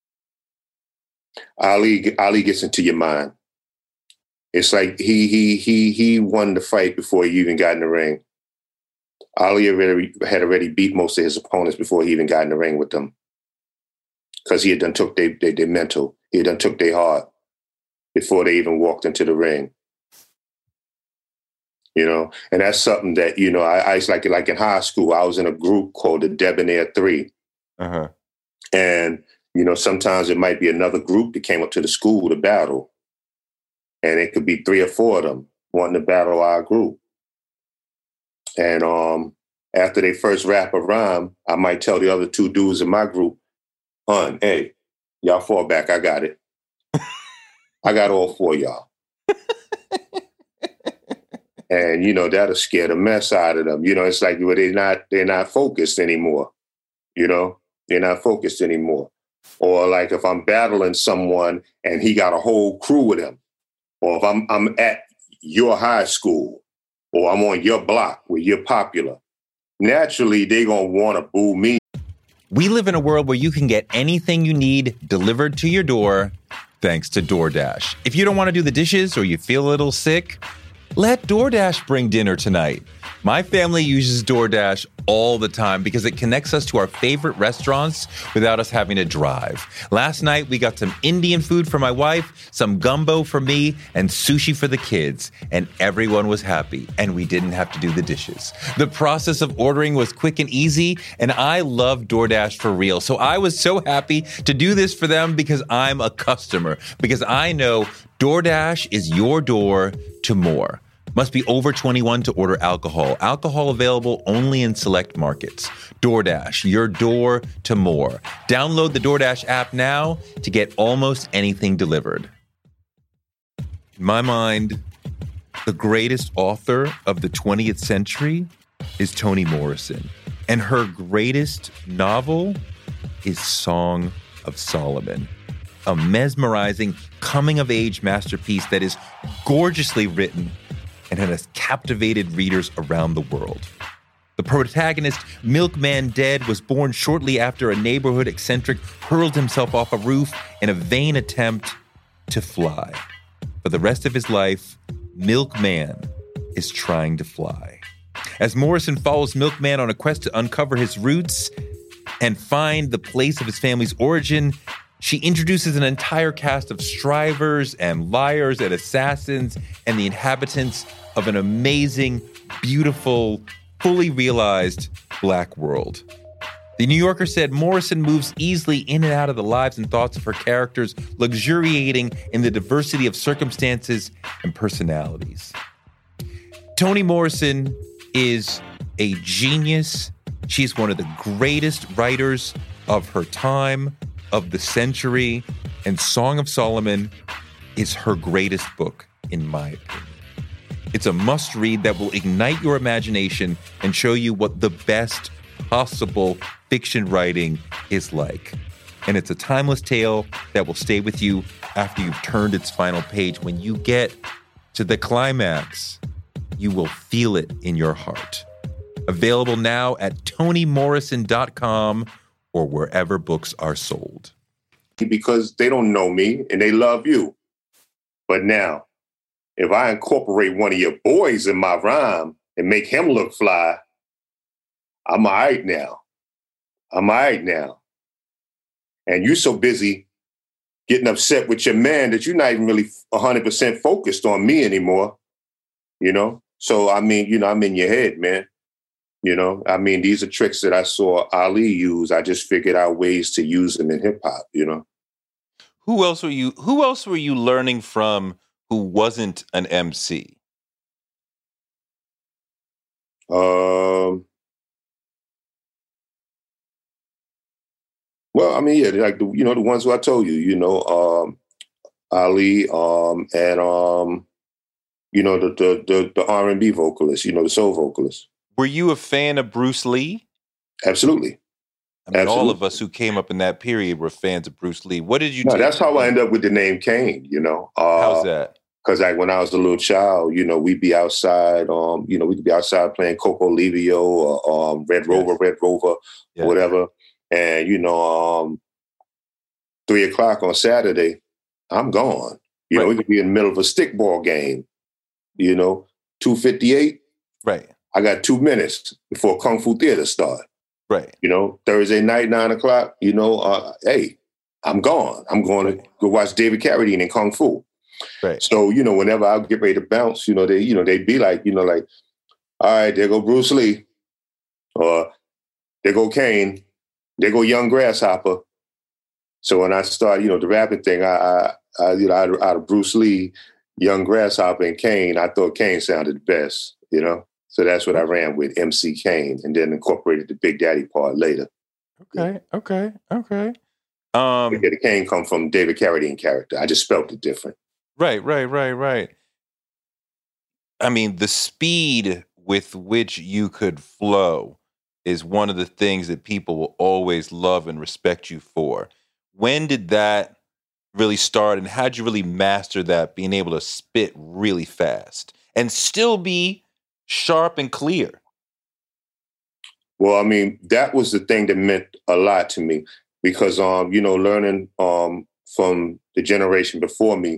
D: Ali gets into your mind. It's like he won the fight before he even got in the ring. Ali had already beat most of his opponents before he even got in the ring with them. Because he had done took their mental. He had done took their heart before they even walked into the ring. you know, and that's something that, you know, I like in high school, I was in a group called the Debonair Three.
C: Uh-huh.
D: And, you know, sometimes it might be another group that came up to the school to battle. And it could be 3 or 4 of them wanting to battle our group. And after they first rap a rhyme, I might tell the other 2 dudes in my group, hey, y'all fall back. I got it. I got all 4 of y'all. And, you know, that'll scare the mess out of them. You know, it's like, well, they're not focused anymore. You know, they're not focused anymore. Or like if I'm battling someone and he got a whole crew with him, or if I'm at your high school, or I'm on your block where you're popular, naturally they're going to want to boo me.
C: We live in a world where you can get anything you need delivered to your door thanks to DoorDash. If you don't want to do the dishes or you feel a little sick, let DoorDash bring dinner tonight. My family uses DoorDash all the time because it connects us to our favorite restaurants without us having to drive. Last night, we got some Indian food for my wife, some gumbo for me, and sushi for the kids. And everyone was happy, and we didn't have to do the dishes. The process of ordering was quick and easy, and I love DoorDash for real. So I was so happy to do this for them because I'm a customer, because I know DoorDash is your door to more. Must be over 21 to order alcohol. Alcohol available only in select markets. DoorDash, your door to more. Download the DoorDash app now to get almost anything delivered. In my mind, the greatest author of the 20th century is Toni Morrison. And her greatest novel is Song of Solomon, a mesmerizing coming-of-age masterpiece that is gorgeously written and has captivated readers around the world. The protagonist, Milkman Dead, was born shortly after a neighborhood eccentric hurled himself off a roof in a vain attempt to fly. For the rest of his life, Milkman is trying to fly. As Morrison follows Milkman on a quest to uncover his roots and find the place of his family's origin, she introduces an entire cast of strivers and liars and assassins and the inhabitants of an amazing, beautiful, fully realized Black world. The New Yorker said Morrison moves easily in and out of the lives and thoughts of her characters, luxuriating in the diversity of circumstances and personalities. Toni Morrison is a genius. She's one of the greatest writers of her time, of the century, and Song of Solomon is her greatest book, in my opinion. It's a must-read that will ignite your imagination and show you what the best possible fiction writing is like. And it's a timeless tale that will stay with you after you've turned its final page. When you get to the climax, you will feel it in your heart. Available now at ToniMorrison.com or wherever books are sold.
D: Because they don't know me and they love you. But now, if I incorporate one of your boys in my rhyme and make him look fly, I'm all right now. I'm all right now. And you're so busy getting upset with your man that you're not even really 100% focused on me anymore, you know? So, I mean, you know, I'm in your head, man. You know, I mean, these are tricks that I saw Ali use. I just figured out ways to use them in hip hop, you know?
C: Who else were you learning from who wasn't an MC?
D: Well, I mean, yeah, like the ones who I told you, you know, Ali, and you know, the R&B vocalist, you know, the soul vocalist.
C: Were you a fan of Bruce Lee?
D: Absolutely.
C: I mean, all of us who came up in that period were fans of Bruce Lee. What did you do?
D: That's how I ended up with the name Kane, you know.
C: How's that?
D: Because like when I was a little child, you know, we'd be outside, you know, we could be outside playing Coco Livio or Red Rover, or whatever. And, you know, 3 o'clock on Saturday, I'm gone. You know, we could be in the middle of a stickball game, you know, 2:58.
C: Right.
D: I got 2 minutes before Kung Fu Theater start.
C: Right.
D: You know, Thursday night, 9 o'clock, you know, hey, I'm gone. I'm going to go watch David Carradine in Kung Fu.
C: Right.
D: So, whenever I get ready to bounce, they'd be like, like, all right, there go Bruce Lee, or there go Kane, there go Young Grasshopper. So when I started, the rapping thing, I out of Bruce Lee, Young Grasshopper, and Kane, I thought Kane sounded the best, So that's what I ran with, MC Kane, and then incorporated the Big Daddy part later.
C: Okay.
D: The Kane come from David Carradine character. I just spelled it different.
C: Right. I mean, the speed with which you could flow is one of the things that people will always love and respect you for. When did that really start, and how'd you really master that, being able to spit really fast and still be sharp and clear?
D: Well, I mean, that was the thing that meant a lot to me because, learning from the generation before me,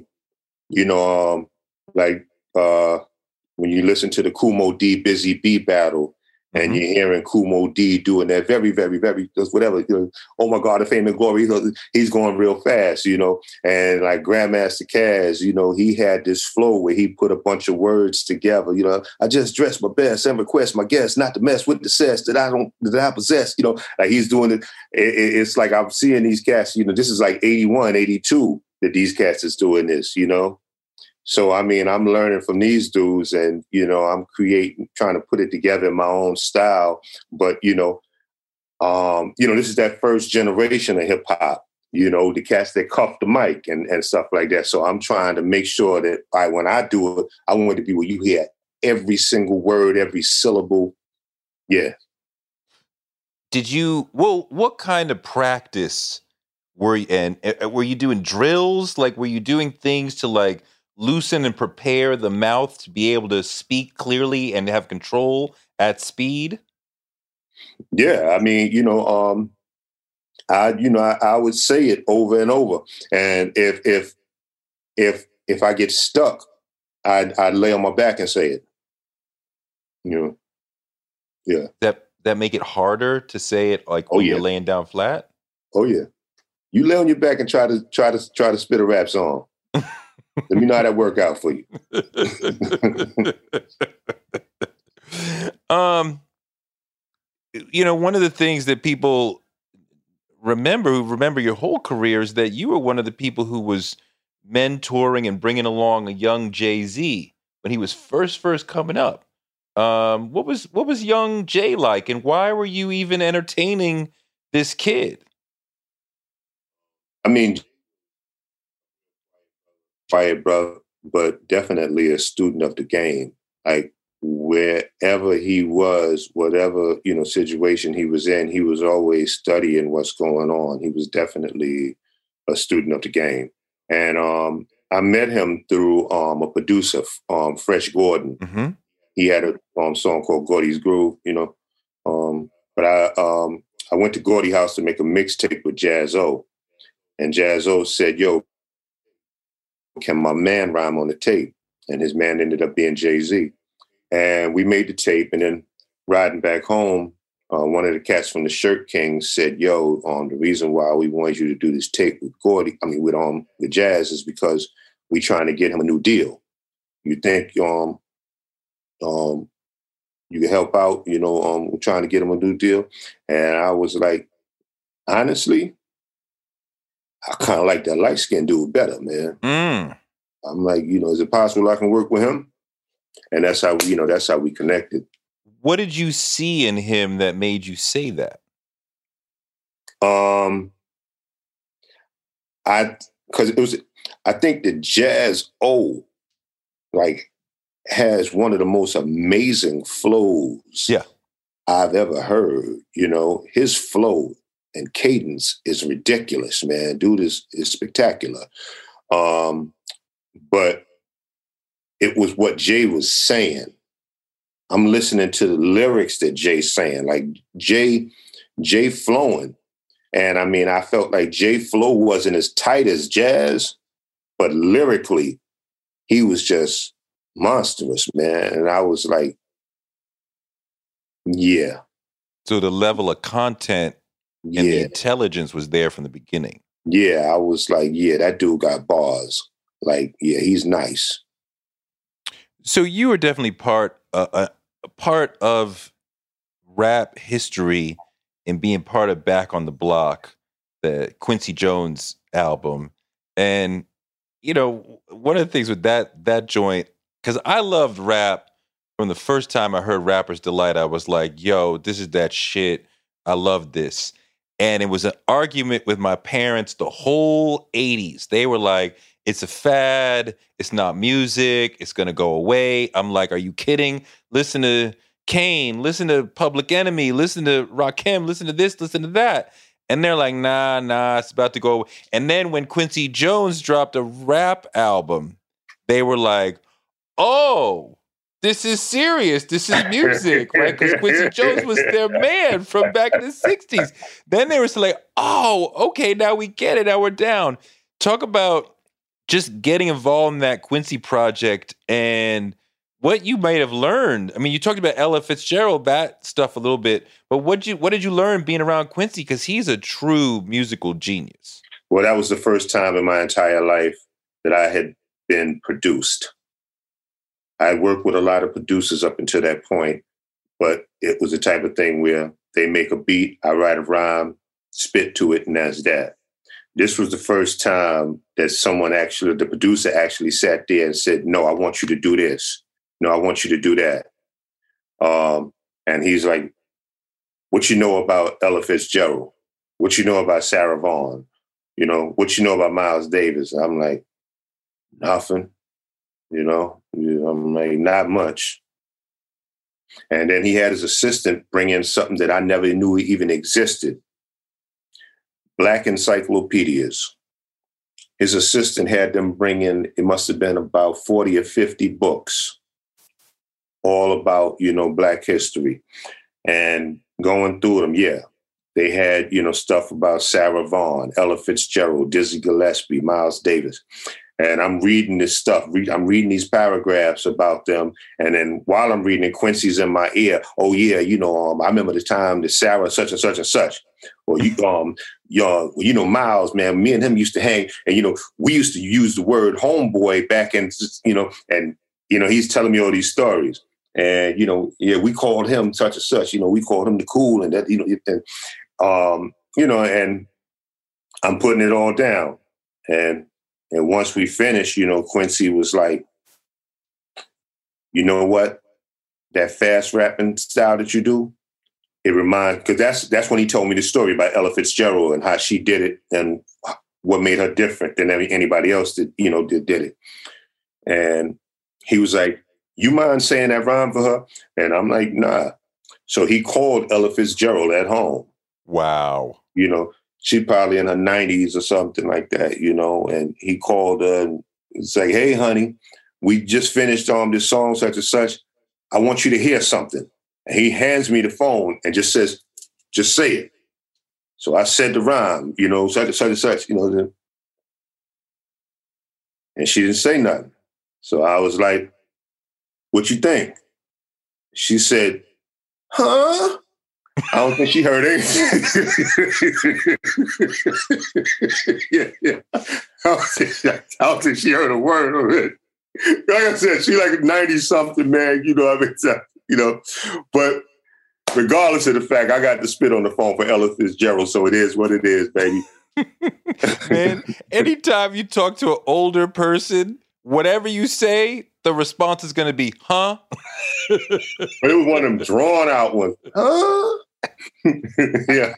D: when you listen to the Kumo D Busy Bee battle, and you're hearing Kumo D doing that very, very, very, whatever, oh my God, the fame and glory, he's going real fast, and like Grandmaster Caz, he had this flow where he put a bunch of words together, I just dress my best and request my guests not to mess with the cess that I possess, like he's doing it. It's like I'm seeing these cats, this is like 81, 82 that these cats is doing this, So, I mean, I'm learning from these dudes and, I'm trying to put it together in my own style. But, this is that first generation of hip hop, the cats that cuff the mic and stuff like that. So I'm trying to make sure that when I do it, I want it to be where you hear every single word, every syllable. Yeah.
C: What kind of practice were you doing drills? Like, were you doing things to like loosen and prepare the mouth to be able to speak clearly and have control at speed?
D: Yeah, I mean, I would say it over and over, and if I get stuck, I'd lay on my back and say it. Yeah.
C: That make it harder to say it like when you're laying down flat.
D: Oh yeah, you lay on your back and try to spit a rap song. Let me know how that work out for you.
C: One of the things that people who remember your whole career is that you were one of the people who was mentoring and bringing along a young Jay-Z when he was first coming up. What was young Jay like, and why were you even entertaining this kid?
D: I mean, quiet brother, but definitely a student of the game. Like wherever he was, whatever, situation he was in, he was always studying what's going on. He was definitely a student of the game. And I met him through a producer, Fresh Gordon.
C: Mm-hmm.
D: He had a song called Gordy's Groove, but I went to Gordy House to make a mixtape with Jaz-O. And Jaz-O said, yo, can my man rhyme on the tape? And his man ended up being Jay-Z. And we made the tape, and then riding back home, one of the cats from the Shirt Kings said, yo, the reason why we wanted you to do this tape with Gordy, with Jaz, is because we trying to get him a new deal. You think you can help out, we're trying to get him a new deal. And I was like, honestly, I kind of like that light-skinned dude better, man. I'm like, is it possible I can work with him? And that's how we connected.
C: What did you see in him that made you say that?
D: I think that Jaz-O, like, has one of the most amazing flows I've ever heard. His flow and cadence is ridiculous, man. Dude is spectacular. But it was what Jay was saying. I'm listening to the lyrics that Jay's saying, like Jay flowing. And I felt like Jay flow wasn't as tight as Jaz, but lyrically, he was just monstrous, man. And I was like, yeah.
C: So the level of content and the intelligence was there from the beginning.
D: Yeah, I was like, yeah, that dude got bars. Like, yeah, he's nice.
C: So you were definitely part of rap history and being part of Back on the Block, the Quincy Jones album. And, you know, one of the things with that joint, because I loved rap from the first time I heard Rapper's Delight, I was like, yo, this is that shit. I love this. And it was an argument with my parents the whole 80s. They were like, it's a fad. It's not music. It's going to go away. I'm like, are you kidding? Listen to Kane. Listen to Public Enemy. Listen to Rakim. Listen to this. Listen to that. And they're like, nah, it's about to go away. And then when Quincy Jones dropped a rap album, they were like, oh, this is serious. This is music, right? Because Quincy Jones was their man from back in the 60s. Then they were like, oh, okay, now we get it. Now we're down. Talk about just getting involved in that Quincy project and what you might have learned. I mean, you talked about Ella Fitzgerald, that stuff a little bit, but what did you learn being around Quincy? Because he's a true musical genius.
D: Well, that was the first time in my entire life that I had been produced. I worked with a lot of producers up until that point, but it was the type of thing where they make a beat, I write a rhyme, spit to it, and that's that. This was the first time that the producer actually sat there and said, no, I want you to do this. No, I want you to do that. And he's like, what you know about Ella Fitzgerald? What you know about Sarah Vaughan? You know, what you know about Miles Davis? I'm like, nothing. You know, I'm like, not much. And then he had his assistant bring in something that I never knew even existed. Black encyclopedias. His assistant had them bring in, it must have been about 40 or 50 books, all about, you know, Black history. And going through them, yeah, they had, you know, stuff about Sarah Vaughan, Ella Fitzgerald, Dizzy Gillespie, Miles Davis. And I'm reading this stuff. I'm reading these paragraphs about them. And then while I'm reading it, Quincy's in my ear. Oh, yeah, you know, I remember the time that Sarah such and such and such. Or, you know, Miles, man, me and him used to hang. And, you know, we used to use the word homeboy back in, you know, and, you know, he's telling me all these stories. And, you know, yeah, we called him such and such. You know, we called him the cool and that, you know, and, you know, and I'm putting it all down. And once we finished, you know, Quincy was like, you know what? That fast rapping style that you do, it reminds, because that's when he told me the story about Ella Fitzgerald and how she did it and what made her different than anybody else that, you know, did it. And he was like, you mind saying that rhyme for her? And I'm like, nah. So he called Ella Fitzgerald at home.
C: Wow.
D: You know, she probably in her 90s or something like that, you know, and he called her and was like, hey, honey, we just finished this song, such and such. I want you to hear something. And he hands me the phone and just says, just say it. So I said the rhyme, you know, such and such and such, you know, and she didn't say nothing. So I was like, what you think? She said, huh? I don't think she heard anything. yeah. I don't think she heard a word of it. Like I said, she like 90-something, man. You know, I mean, you know. But regardless of the fact, I got to spit on the phone for Ella Fitzgerald, so it is what it is, baby.
C: Man, anytime you talk to an older person, whatever you say, the response is going to be, huh?
D: But it was one of them drawn out ones. Huh? Yeah.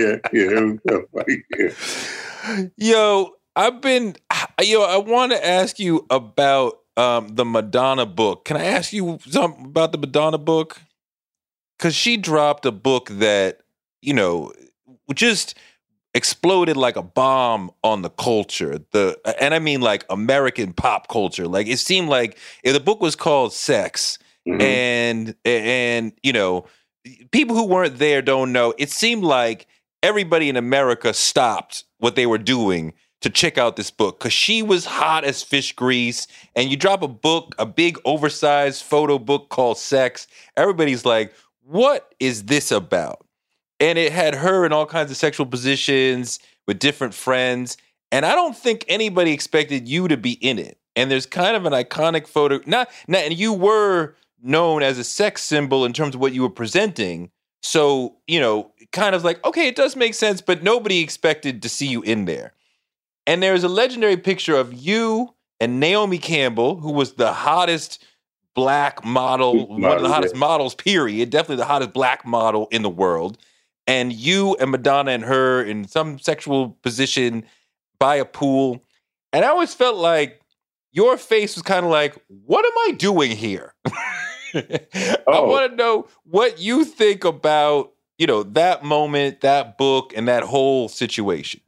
C: Yo, I want to ask you about the Madonna book. Can I ask you something about the Madonna book? Because she dropped a book that, you know, just exploded like a bomb on the culture. And I mean like American pop culture. Like it seemed like the book was called Sex. Mm-hmm. And you know, people who weren't there don't know. It seemed like everybody in America stopped what they were doing to check out this book because she was hot as fish grease. And you drop a book, a big oversized photo book called Sex. Everybody's like, what is this about? And it had her in all kinds of sexual positions with different friends. And I don't think anybody expected you to be in it. And there's kind of an iconic photo. And you were known as a sex symbol in terms of what you were presenting. So, kind of like, okay, it does make sense, but nobody expected to see you in there. And there's a legendary picture of you and Naomi Campbell, who was the hottest black model, one of the hottest models, period. Definitely the hottest black model in the world. And you and Madonna and her in some sexual position by a pool. And I always felt like your face was kind of like, what am I doing here? I want to know what you think about, that moment, that book, and that whole situation.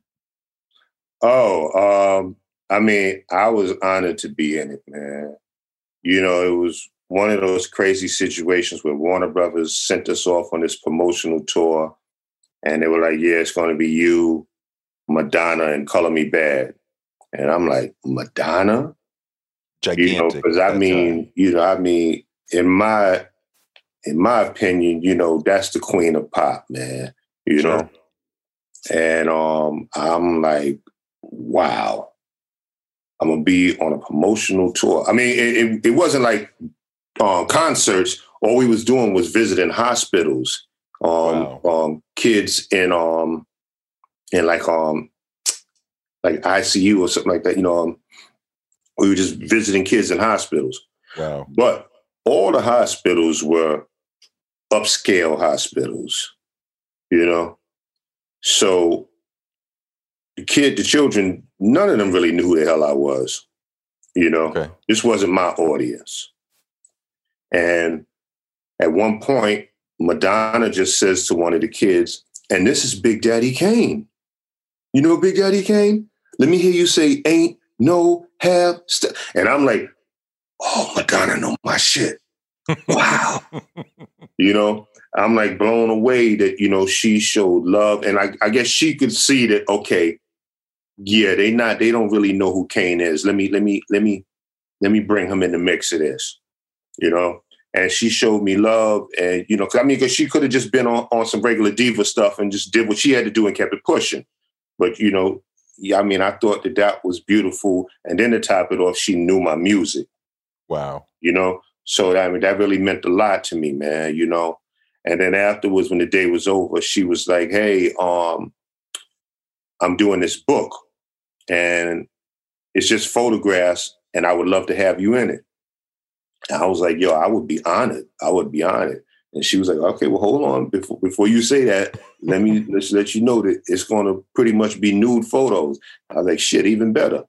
D: I mean, I was honored to be in it, man. It was one of those crazy situations where Warner Brothers sent us off on this promotional tour, and they were like, yeah, it's going to be you, Madonna, and Color Me Badd. And I'm like, Madonna?
C: Gigantic.
D: Because in my opinion, that's the queen of pop, man. Sure. And I'm like, wow, I'm gonna be on a promotional tour. I mean, it wasn't like concerts. All we was doing was visiting hospitals, kids in like ICU or something like that. We were just visiting kids in hospitals.
C: Wow.
D: But all the hospitals were upscale hospitals, So the children, none of them really knew who the hell I was, Okay. This wasn't my audience. And at one point, Madonna just says to one of the kids, and this is Big Daddy Kane. You know Big Daddy Kane? Let me hear you say, ain't no have. And I'm like, oh, Madonna know my shit. Wow. I'm like blown away that, she showed love. And I guess she could see that, okay, yeah, they don't really know who Kane is. Let me bring him in the mix of this, and she showed me love. And, because she could have just been on some regular diva stuff and just did what she had to do and kept it pushing. But, I thought that was beautiful. And then to top it off, she knew my music.
C: Wow.
D: So that really meant a lot to me, man, And then afterwards, when the day was over, she was like, hey, I'm doing this book and it's just photographs and I would love to have you in it. And I was like, yo, I would be honored. And she was like, okay, well, hold on. Before you say that, let's let you know that it's going to pretty much be nude photos. I was like, shit, even better,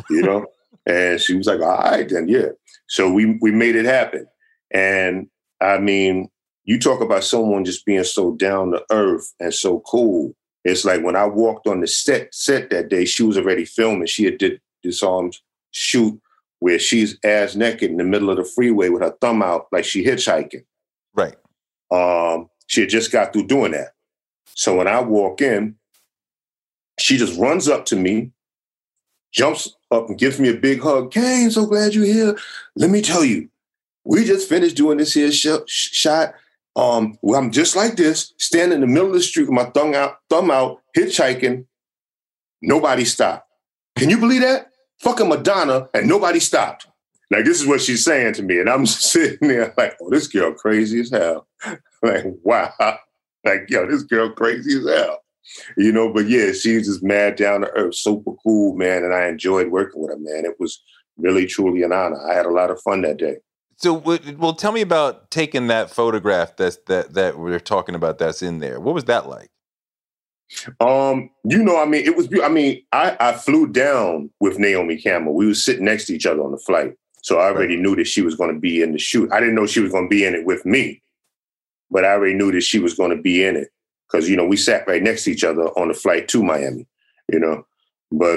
D: And she was like, all right, then, yeah. So we made it happen. And I mean, you talk about someone just being so down to earth and so cool. It's like when I walked on the set that day, she was already filming. She had did this shoot where she's ass naked in the middle of the freeway with her thumb out like she hitchhiking.
C: Right.
D: She had just got through doing that. So when I walk in, she just runs up to me, jumps up and gives me a big hug. Kane, so glad you're here. Let me tell you, we just finished doing this here shot. I'm just like this, standing in the middle of the street with my thumb out, hitchhiking. Nobody stopped. Can you believe that? Fucking Madonna, and nobody stopped. Like, this is what she's saying to me. And I'm just sitting there like, oh, this girl crazy as hell. Like, wow. Like, yo, this girl crazy as hell. But yeah, she's just mad down to earth, super cool, man. And I enjoyed working with her, man. It was really, truly an honor. I had a lot of fun that day.
C: So, well, tell me about taking that photograph that we're talking about that's in there. What was that like?
D: It was, I flew down with Naomi Campbell. We were sitting next to each other on the flight. So I already knew that she was going to be in the shoot. I didn't know she was going to be in it with me, but I already knew that she was going to be in it because, we sat right next to each other on the flight to Miami, But,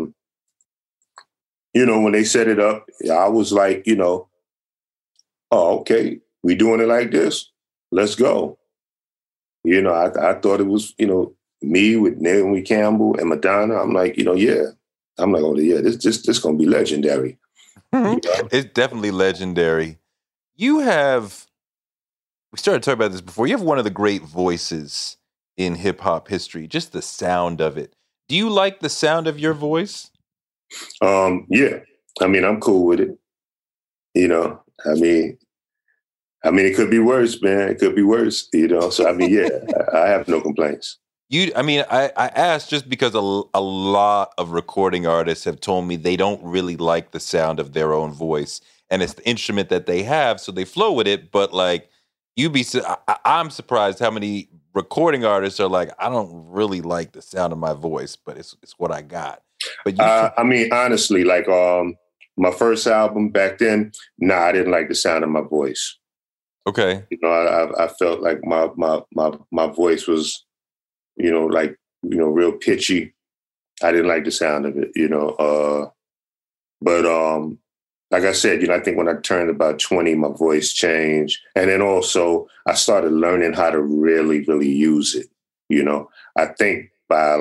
D: when they set it up, I was like, oh, okay, we doing it like this? Let's go. I thought it was, me with Naomi Campbell and Madonna. I'm like, yeah. I'm like, oh, yeah, this going to be legendary.
C: It's definitely legendary. We started talking about this before. You have one of the great voices in hip hop history, just the sound of it. Do you like the sound of your voice?
D: Yeah. I mean, I'm cool with it. You know, I mean, it could be worse, man. It could be worse, you know? So, I mean, yeah, I have no complaints.
C: I asked just because a lot of recording artists have told me they don't really like the sound of their own voice, and it's the instrument that they have, so they flow with it. But like, I'm surprised how many recording artists are like, I don't really like the sound of my voice, but it's what I got. But
D: I mean, honestly, like my first album back then, I didn't like the sound of my voice.
C: Okay,
D: you know, I felt like my voice was, you know, like, you know, real pitchy. I didn't like the sound of it, you know. But like I said, you know, I think when I turned about 20, my voice changed. And then also I started learning how to really, really use it. You know, I think by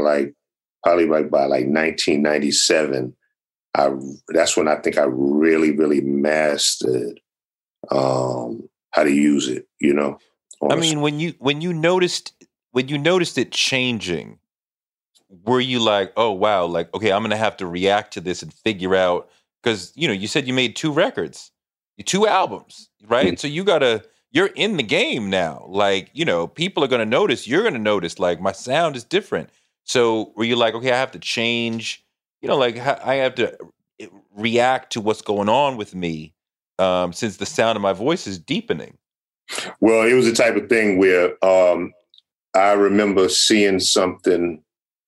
D: 1997, that's when I think I really, really mastered how to use it, you know.
C: I mean, when you noticed it changing, were you like, oh wow, like, okay, I'm gonna have to react to this and figure out, because, you know, you said you made 2 records, 2 albums, right? Mm-hmm. So you're in the game now. Like, you know, people are going to notice, you're going to notice, like, my sound is different. So were you like, okay, I have to change, you know, like, I have to react to what's going on with me, since the sound of my voice is deepening?
D: Well, it was the type of thing where I remember seeing something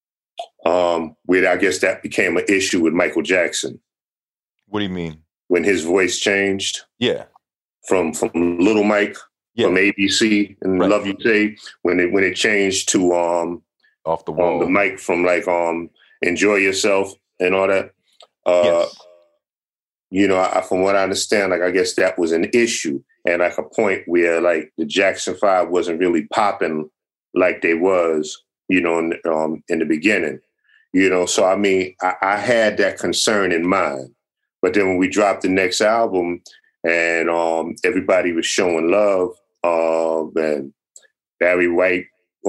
D: where I guess that became an issue with Michael Jackson.
C: What do you mean?
D: When his voice changed?
C: Yeah.
D: From Little Mike, from ABC and right. Love You Say, when it changed to
C: Off the Wall,
D: the mic from like Enjoy Yourself and all that.
C: Yes.
D: You know, from what I understand, like, I guess that was an issue, and like a point where like the Jackson 5 wasn't really popping like they was, you know, in the beginning. You know, so I mean, I had that concern in mind. But then when we dropped the next album and everybody was showing love, and Barry White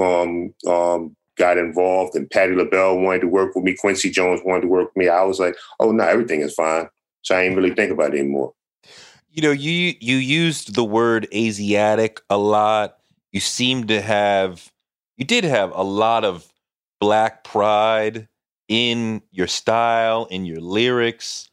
D: got involved, and Patti LaBelle wanted to work with me, Quincy Jones wanted to work with me, I was like, oh, no, everything is fine. So I ain't really think about it anymore.
C: You know, you used the word Asiatic a lot. You did have a lot of Black pride in your style, in your lyrics.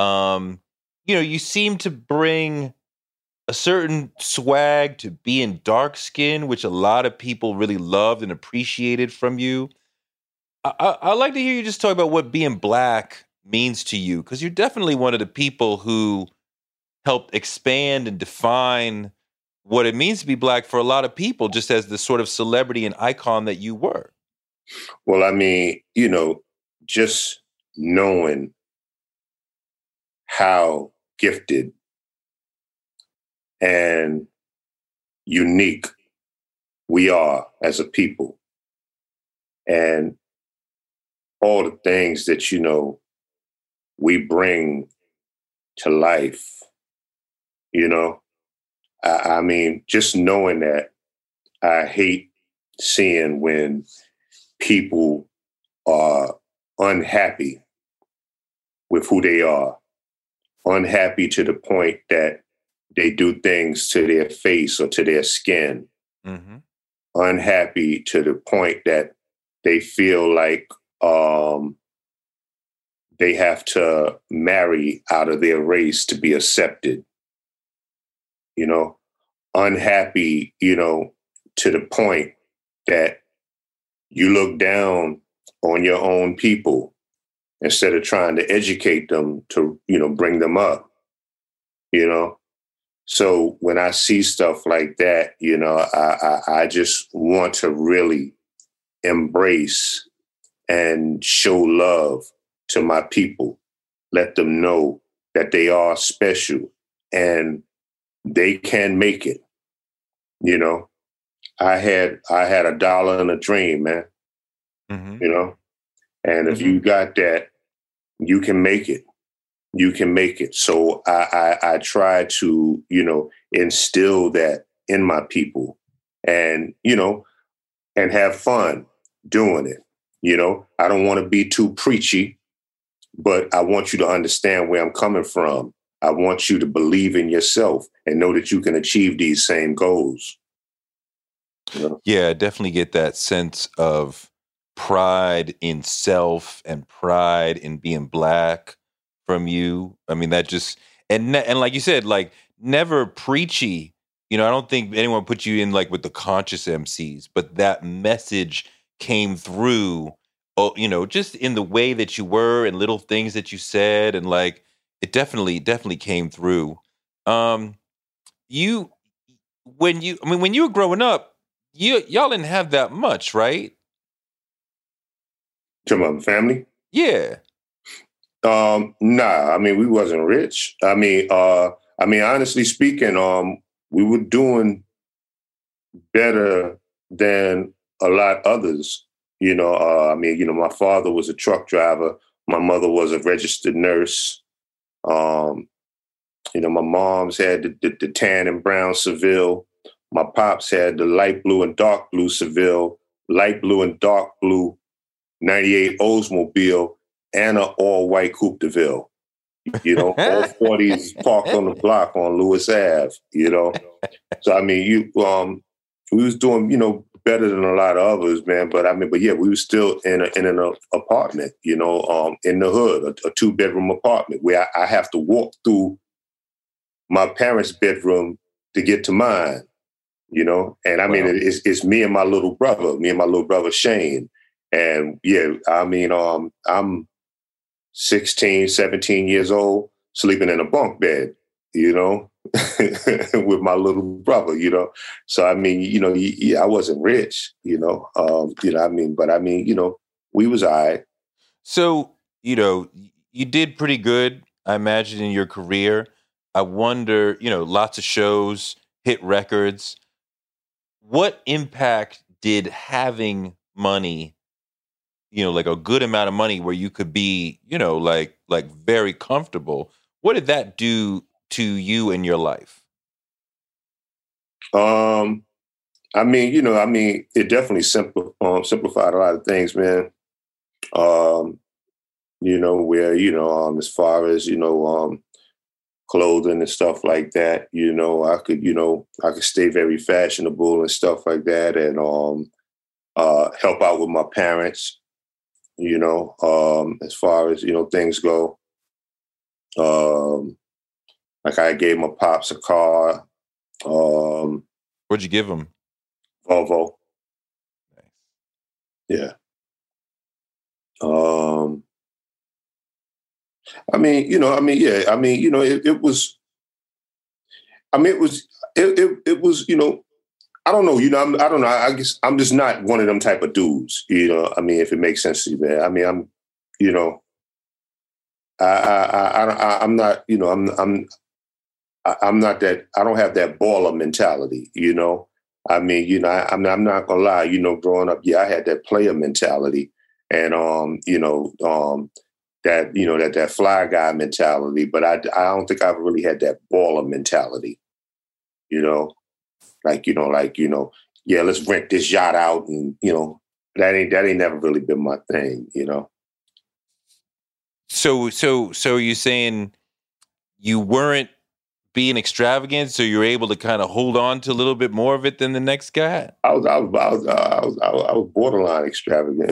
C: You know, you seem to bring a certain swag to being dark skinned, which a lot of people really loved and appreciated from you. I'd like to hear you just talk about what being Black means to you, because you're definitely one of the people who helped expand and define what it means to be Black for a lot of people, just as the sort of celebrity and icon that you were.
D: Well, I mean, you know, just knowing how gifted and unique we are as a people, and all the things that, you know, we bring to life, you know, I mean, just knowing that, I hate seeing when people are unhappy with who they are, unhappy to the point that they do things to their face or to their skin, mm-hmm. unhappy to the point that they feel like they have to marry out of their race to be accepted, you know, unhappy, you know, to the point that you look down on your own people instead of trying to educate them to, you know, bring them up, you know. So when I see stuff like that, you know, I just want to really embrace and show love to my people, let them know that they are special and they can make it. You know, I had a dollar and a dream, man, mm-hmm. you know, and if you got that, you can make it. You can make it. So I try to, you know, instill that in my people and, you know, and have fun doing it. You know, I don't want to be too preachy, but I want you to understand where I'm coming from. I want you to believe in yourself and know that you can achieve these same goals. You know?
C: Yeah, I definitely get that sense of pride in self and pride in being Black from you. I mean, that just, and like you said, like, never preachy. You know, I don't think anyone put you in like with the conscious MCs, but that message came through, you know, just in the way that you were and little things that you said. And like, it definitely came through. When you were growing up, y'all didn't have that much, right?
D: To my family?
C: Yeah.
D: Nah, I mean, we wasn't rich. I mean, honestly speaking, we were doing better than a lot others. You know, my father was a truck driver. My mother was a registered nurse. You know, my mom's had the tan and brown Seville. My pops had the light blue and dark blue Seville, light blue and dark blue 98 Oldsmobile, and an all-white Coupe de Ville. You know, all 40s parked on the block on Lewis Ave, you know. So, I mean, we was doing, you know, better than a lot of others, man. But yeah, we were still in an apartment, you know, in the hood, a 2-bedroom apartment where I have to walk through my parents' bedroom to get to mine, you know. And I mean, it's me and my little brother Shane. And yeah, I mean, I'm 16, 17 years old, sleeping in a bunk bed, you know, with my little brother, you know. So, I mean, you know, I wasn't rich, you know, I mean, but I mean, you know, we was all right.
C: So, you know, you did pretty good, I imagine, in your career. I wonder, you know, lots of shows, hit records. What impact did having money, you know, like a good amount of money where you could be, you know, like very comfortable, what did that do to you in your life?
D: I mean, you know, it definitely simplified a lot of things, man. You know, where, you know, as far as, you know, clothing and stuff like that, you know, I could stay very fashionable and stuff like that, and help out with my parents, you know, as far as, you know, things go. Like I gave my pops a car.
C: What'd you give him?
D: Volvo.
C: Nice.
D: Yeah. I mean, you know, yeah. I mean, you know, it was, you know, I don't know, you know, I don't know. I guess I'm just not one of them type of dudes, you know. I mean, if it makes sense to you, man. I mean, I'm, you know, I'm not, you know, I'm not that. I don't have that baller mentality, you know. I mean, you know, I'm not gonna lie. You know, growing up, yeah, I had that player mentality, and you know, that, you know, that fly guy mentality. But I don't think I've really had that baller mentality, you know. Like, you know, yeah, let's rent this yacht out, and, you know, that ain't never really been my thing, you know.
C: So you're saying you weren't being extravagant, so you're able to kind of hold on to a little bit more of it than the next guy?
D: I was borderline extravagant,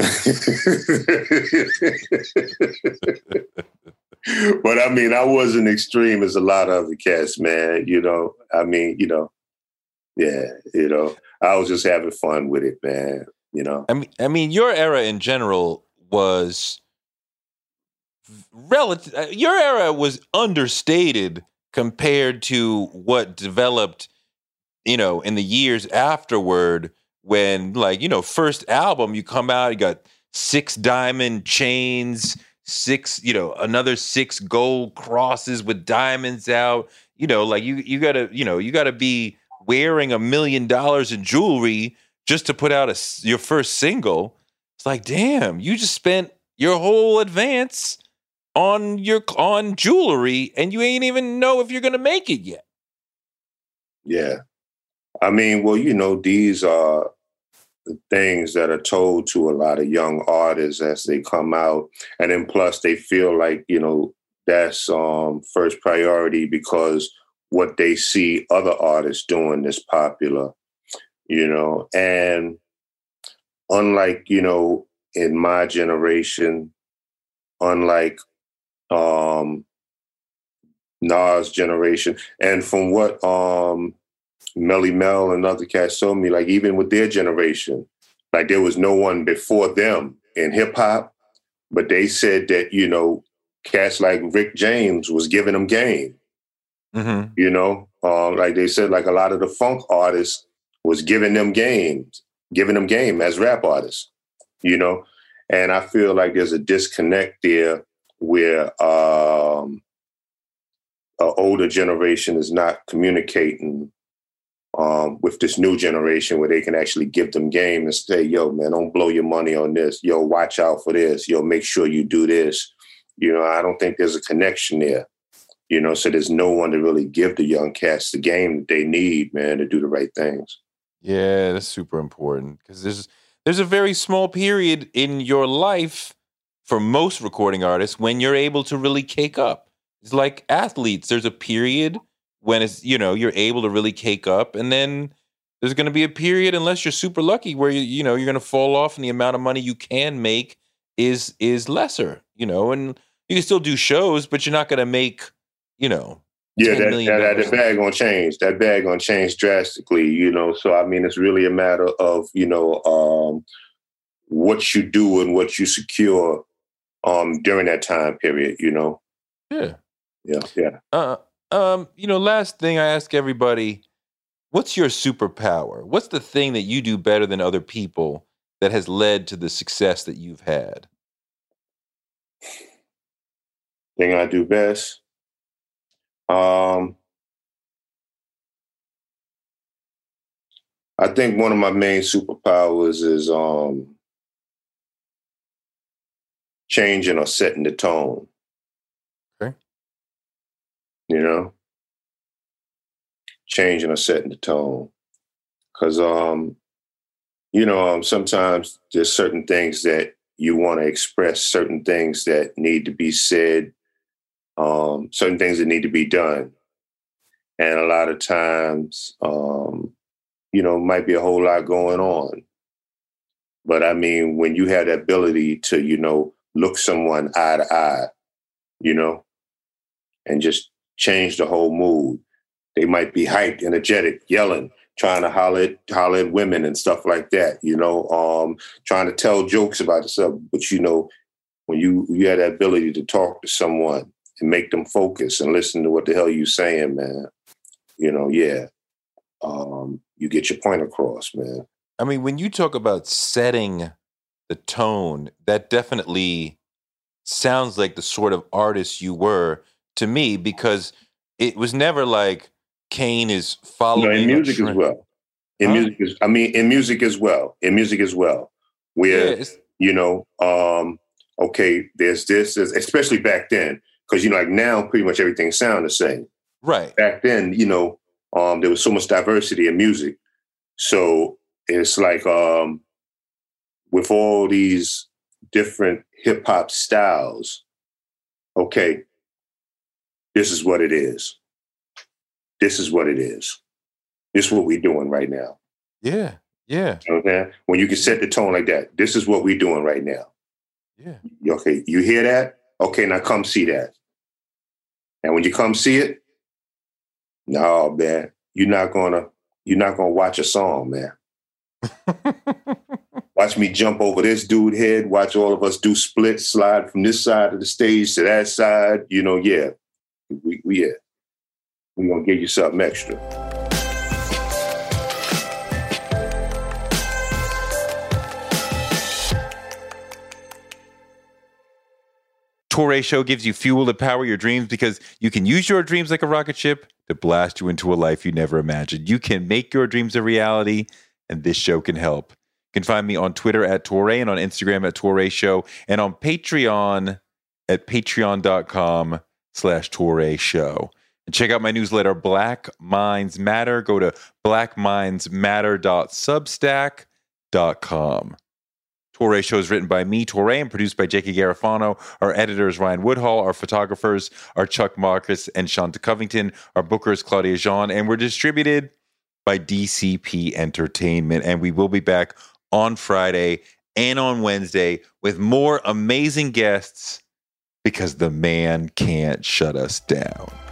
D: but I mean, I wasn't extreme as a lot of other cats, man. You know, I mean, you know. Yeah, you know, I was just having fun with it, man. You know,
C: I mean, your era in general was relative. Your era was understated compared to what developed, you know, in the years afterward. When, like, you know, first album, you come out, you got 6 diamond chains, 6, you know, another 6 gold crosses with diamonds out. You know, like you gotta be wearing $1 million in jewelry just to put out your first single. It's like, damn, you just spent your whole advance on jewelry, and you ain't even know if you're gonna make it yet.
D: Yeah, I mean, well, you know, these are things that are told to a lot of young artists as they come out. And then plus they feel like, that's first priority because what they see other artists doing is popular, and unlike, in my generation, unlike Nas generation, and from what Melly Mel and other cats told me, like even with their generation, like there was no one before them in hip hop, but they said that, cats like Rick James was giving them game. Mm-hmm. Like they said, like a lot of the funk artists was giving them game as rap artists, and I feel like there's a disconnect there where an older generation is not communicating with this new generation where they can actually give them game and say, yo, man, don't blow your money on this. Yo, watch out for this. Yo, make sure you do this. I don't think there's a connection there, so there's no one to really give the young cats the game that they need, man, to do the right things.
C: Yeah, that's super important because there's a very small period in your life for most recording artists when you're able to really cake up. It's like athletes. There's a period when it's, you're able to really cake up, and then there's going to be a period, unless you're super lucky, where you're going to fall off and the amount of money you can make is lesser, and you can still do shows, but you're not going to make,
D: that bag gonna change. That bag gonna change drastically, So I mean, it's really a matter of what you do and what you secure during that time period.
C: Yeah.
D: Yeah.
C: Last thing I ask everybody: what's your superpower? What's the thing that you do better than other people that has led to the success that you've had?
D: Thing I do best. I think one of my main superpowers is changing or setting the tone.
C: Okay.
D: Changing or setting the tone. Because, sometimes there's certain things that you want to express, certain things that need to be said, certain things that need to be done. And a lot of times, might be a whole lot going on. But I mean, when you have the ability to, look someone eye to eye, and just change the whole mood. They might be hyped, energetic, yelling, trying to holler at women and stuff like that, trying to tell jokes about yourself. But, when you have that ability to talk to someone and make them focus and listen to what the hell you saying, man, you get your point across, man.
C: I mean, when you talk about setting the tone, that definitely sounds like the sort of artist you were to me, because it was never like Kane is following.
D: In music as well. In music as well. Where, okay, there's this, especially back then, because, like now pretty much everything sounds the same.
C: Right.
D: Back then, there was so much diversity in music. So it's like with all these different hip hop styles, okay, this is what it is. This is what it is. This is what we're doing right now.
C: Yeah. Yeah.
D: Okay. When you can set the tone like that, this is what we're doing right now.
C: Yeah.
D: Okay. You hear that? Okay. Now come see that. And when you come see it, no, man, you're not gonna watch a song, man. Watch me jump over this dude's head. Watch all of us do splits, slide from this side of the stage to that side. Yeah. We're gonna give you something extra.
C: Touré Show gives you fuel to power your dreams, because you can use your dreams like a rocket ship to blast you into a life you never imagined. You can make your dreams a reality, and this show can help. You can find me on Twitter at Touré, and on Instagram at Touré Show, and on Patreon at patreon.com/Touré Show. And check out my newsletter, Black Minds Matter. Go to blackmindsmatter.substack. Toure Show is written by me, Toure, and produced by J.K. Garofano. Our editor is Ryan Woodhall. Our photographers are Chuck Marcus and Shanta Covington. Our booker is Claudia Jean. And we're distributed by DCP Entertainment. And we will be back on Friday and on Wednesday with more amazing guests because the man can't shut us down.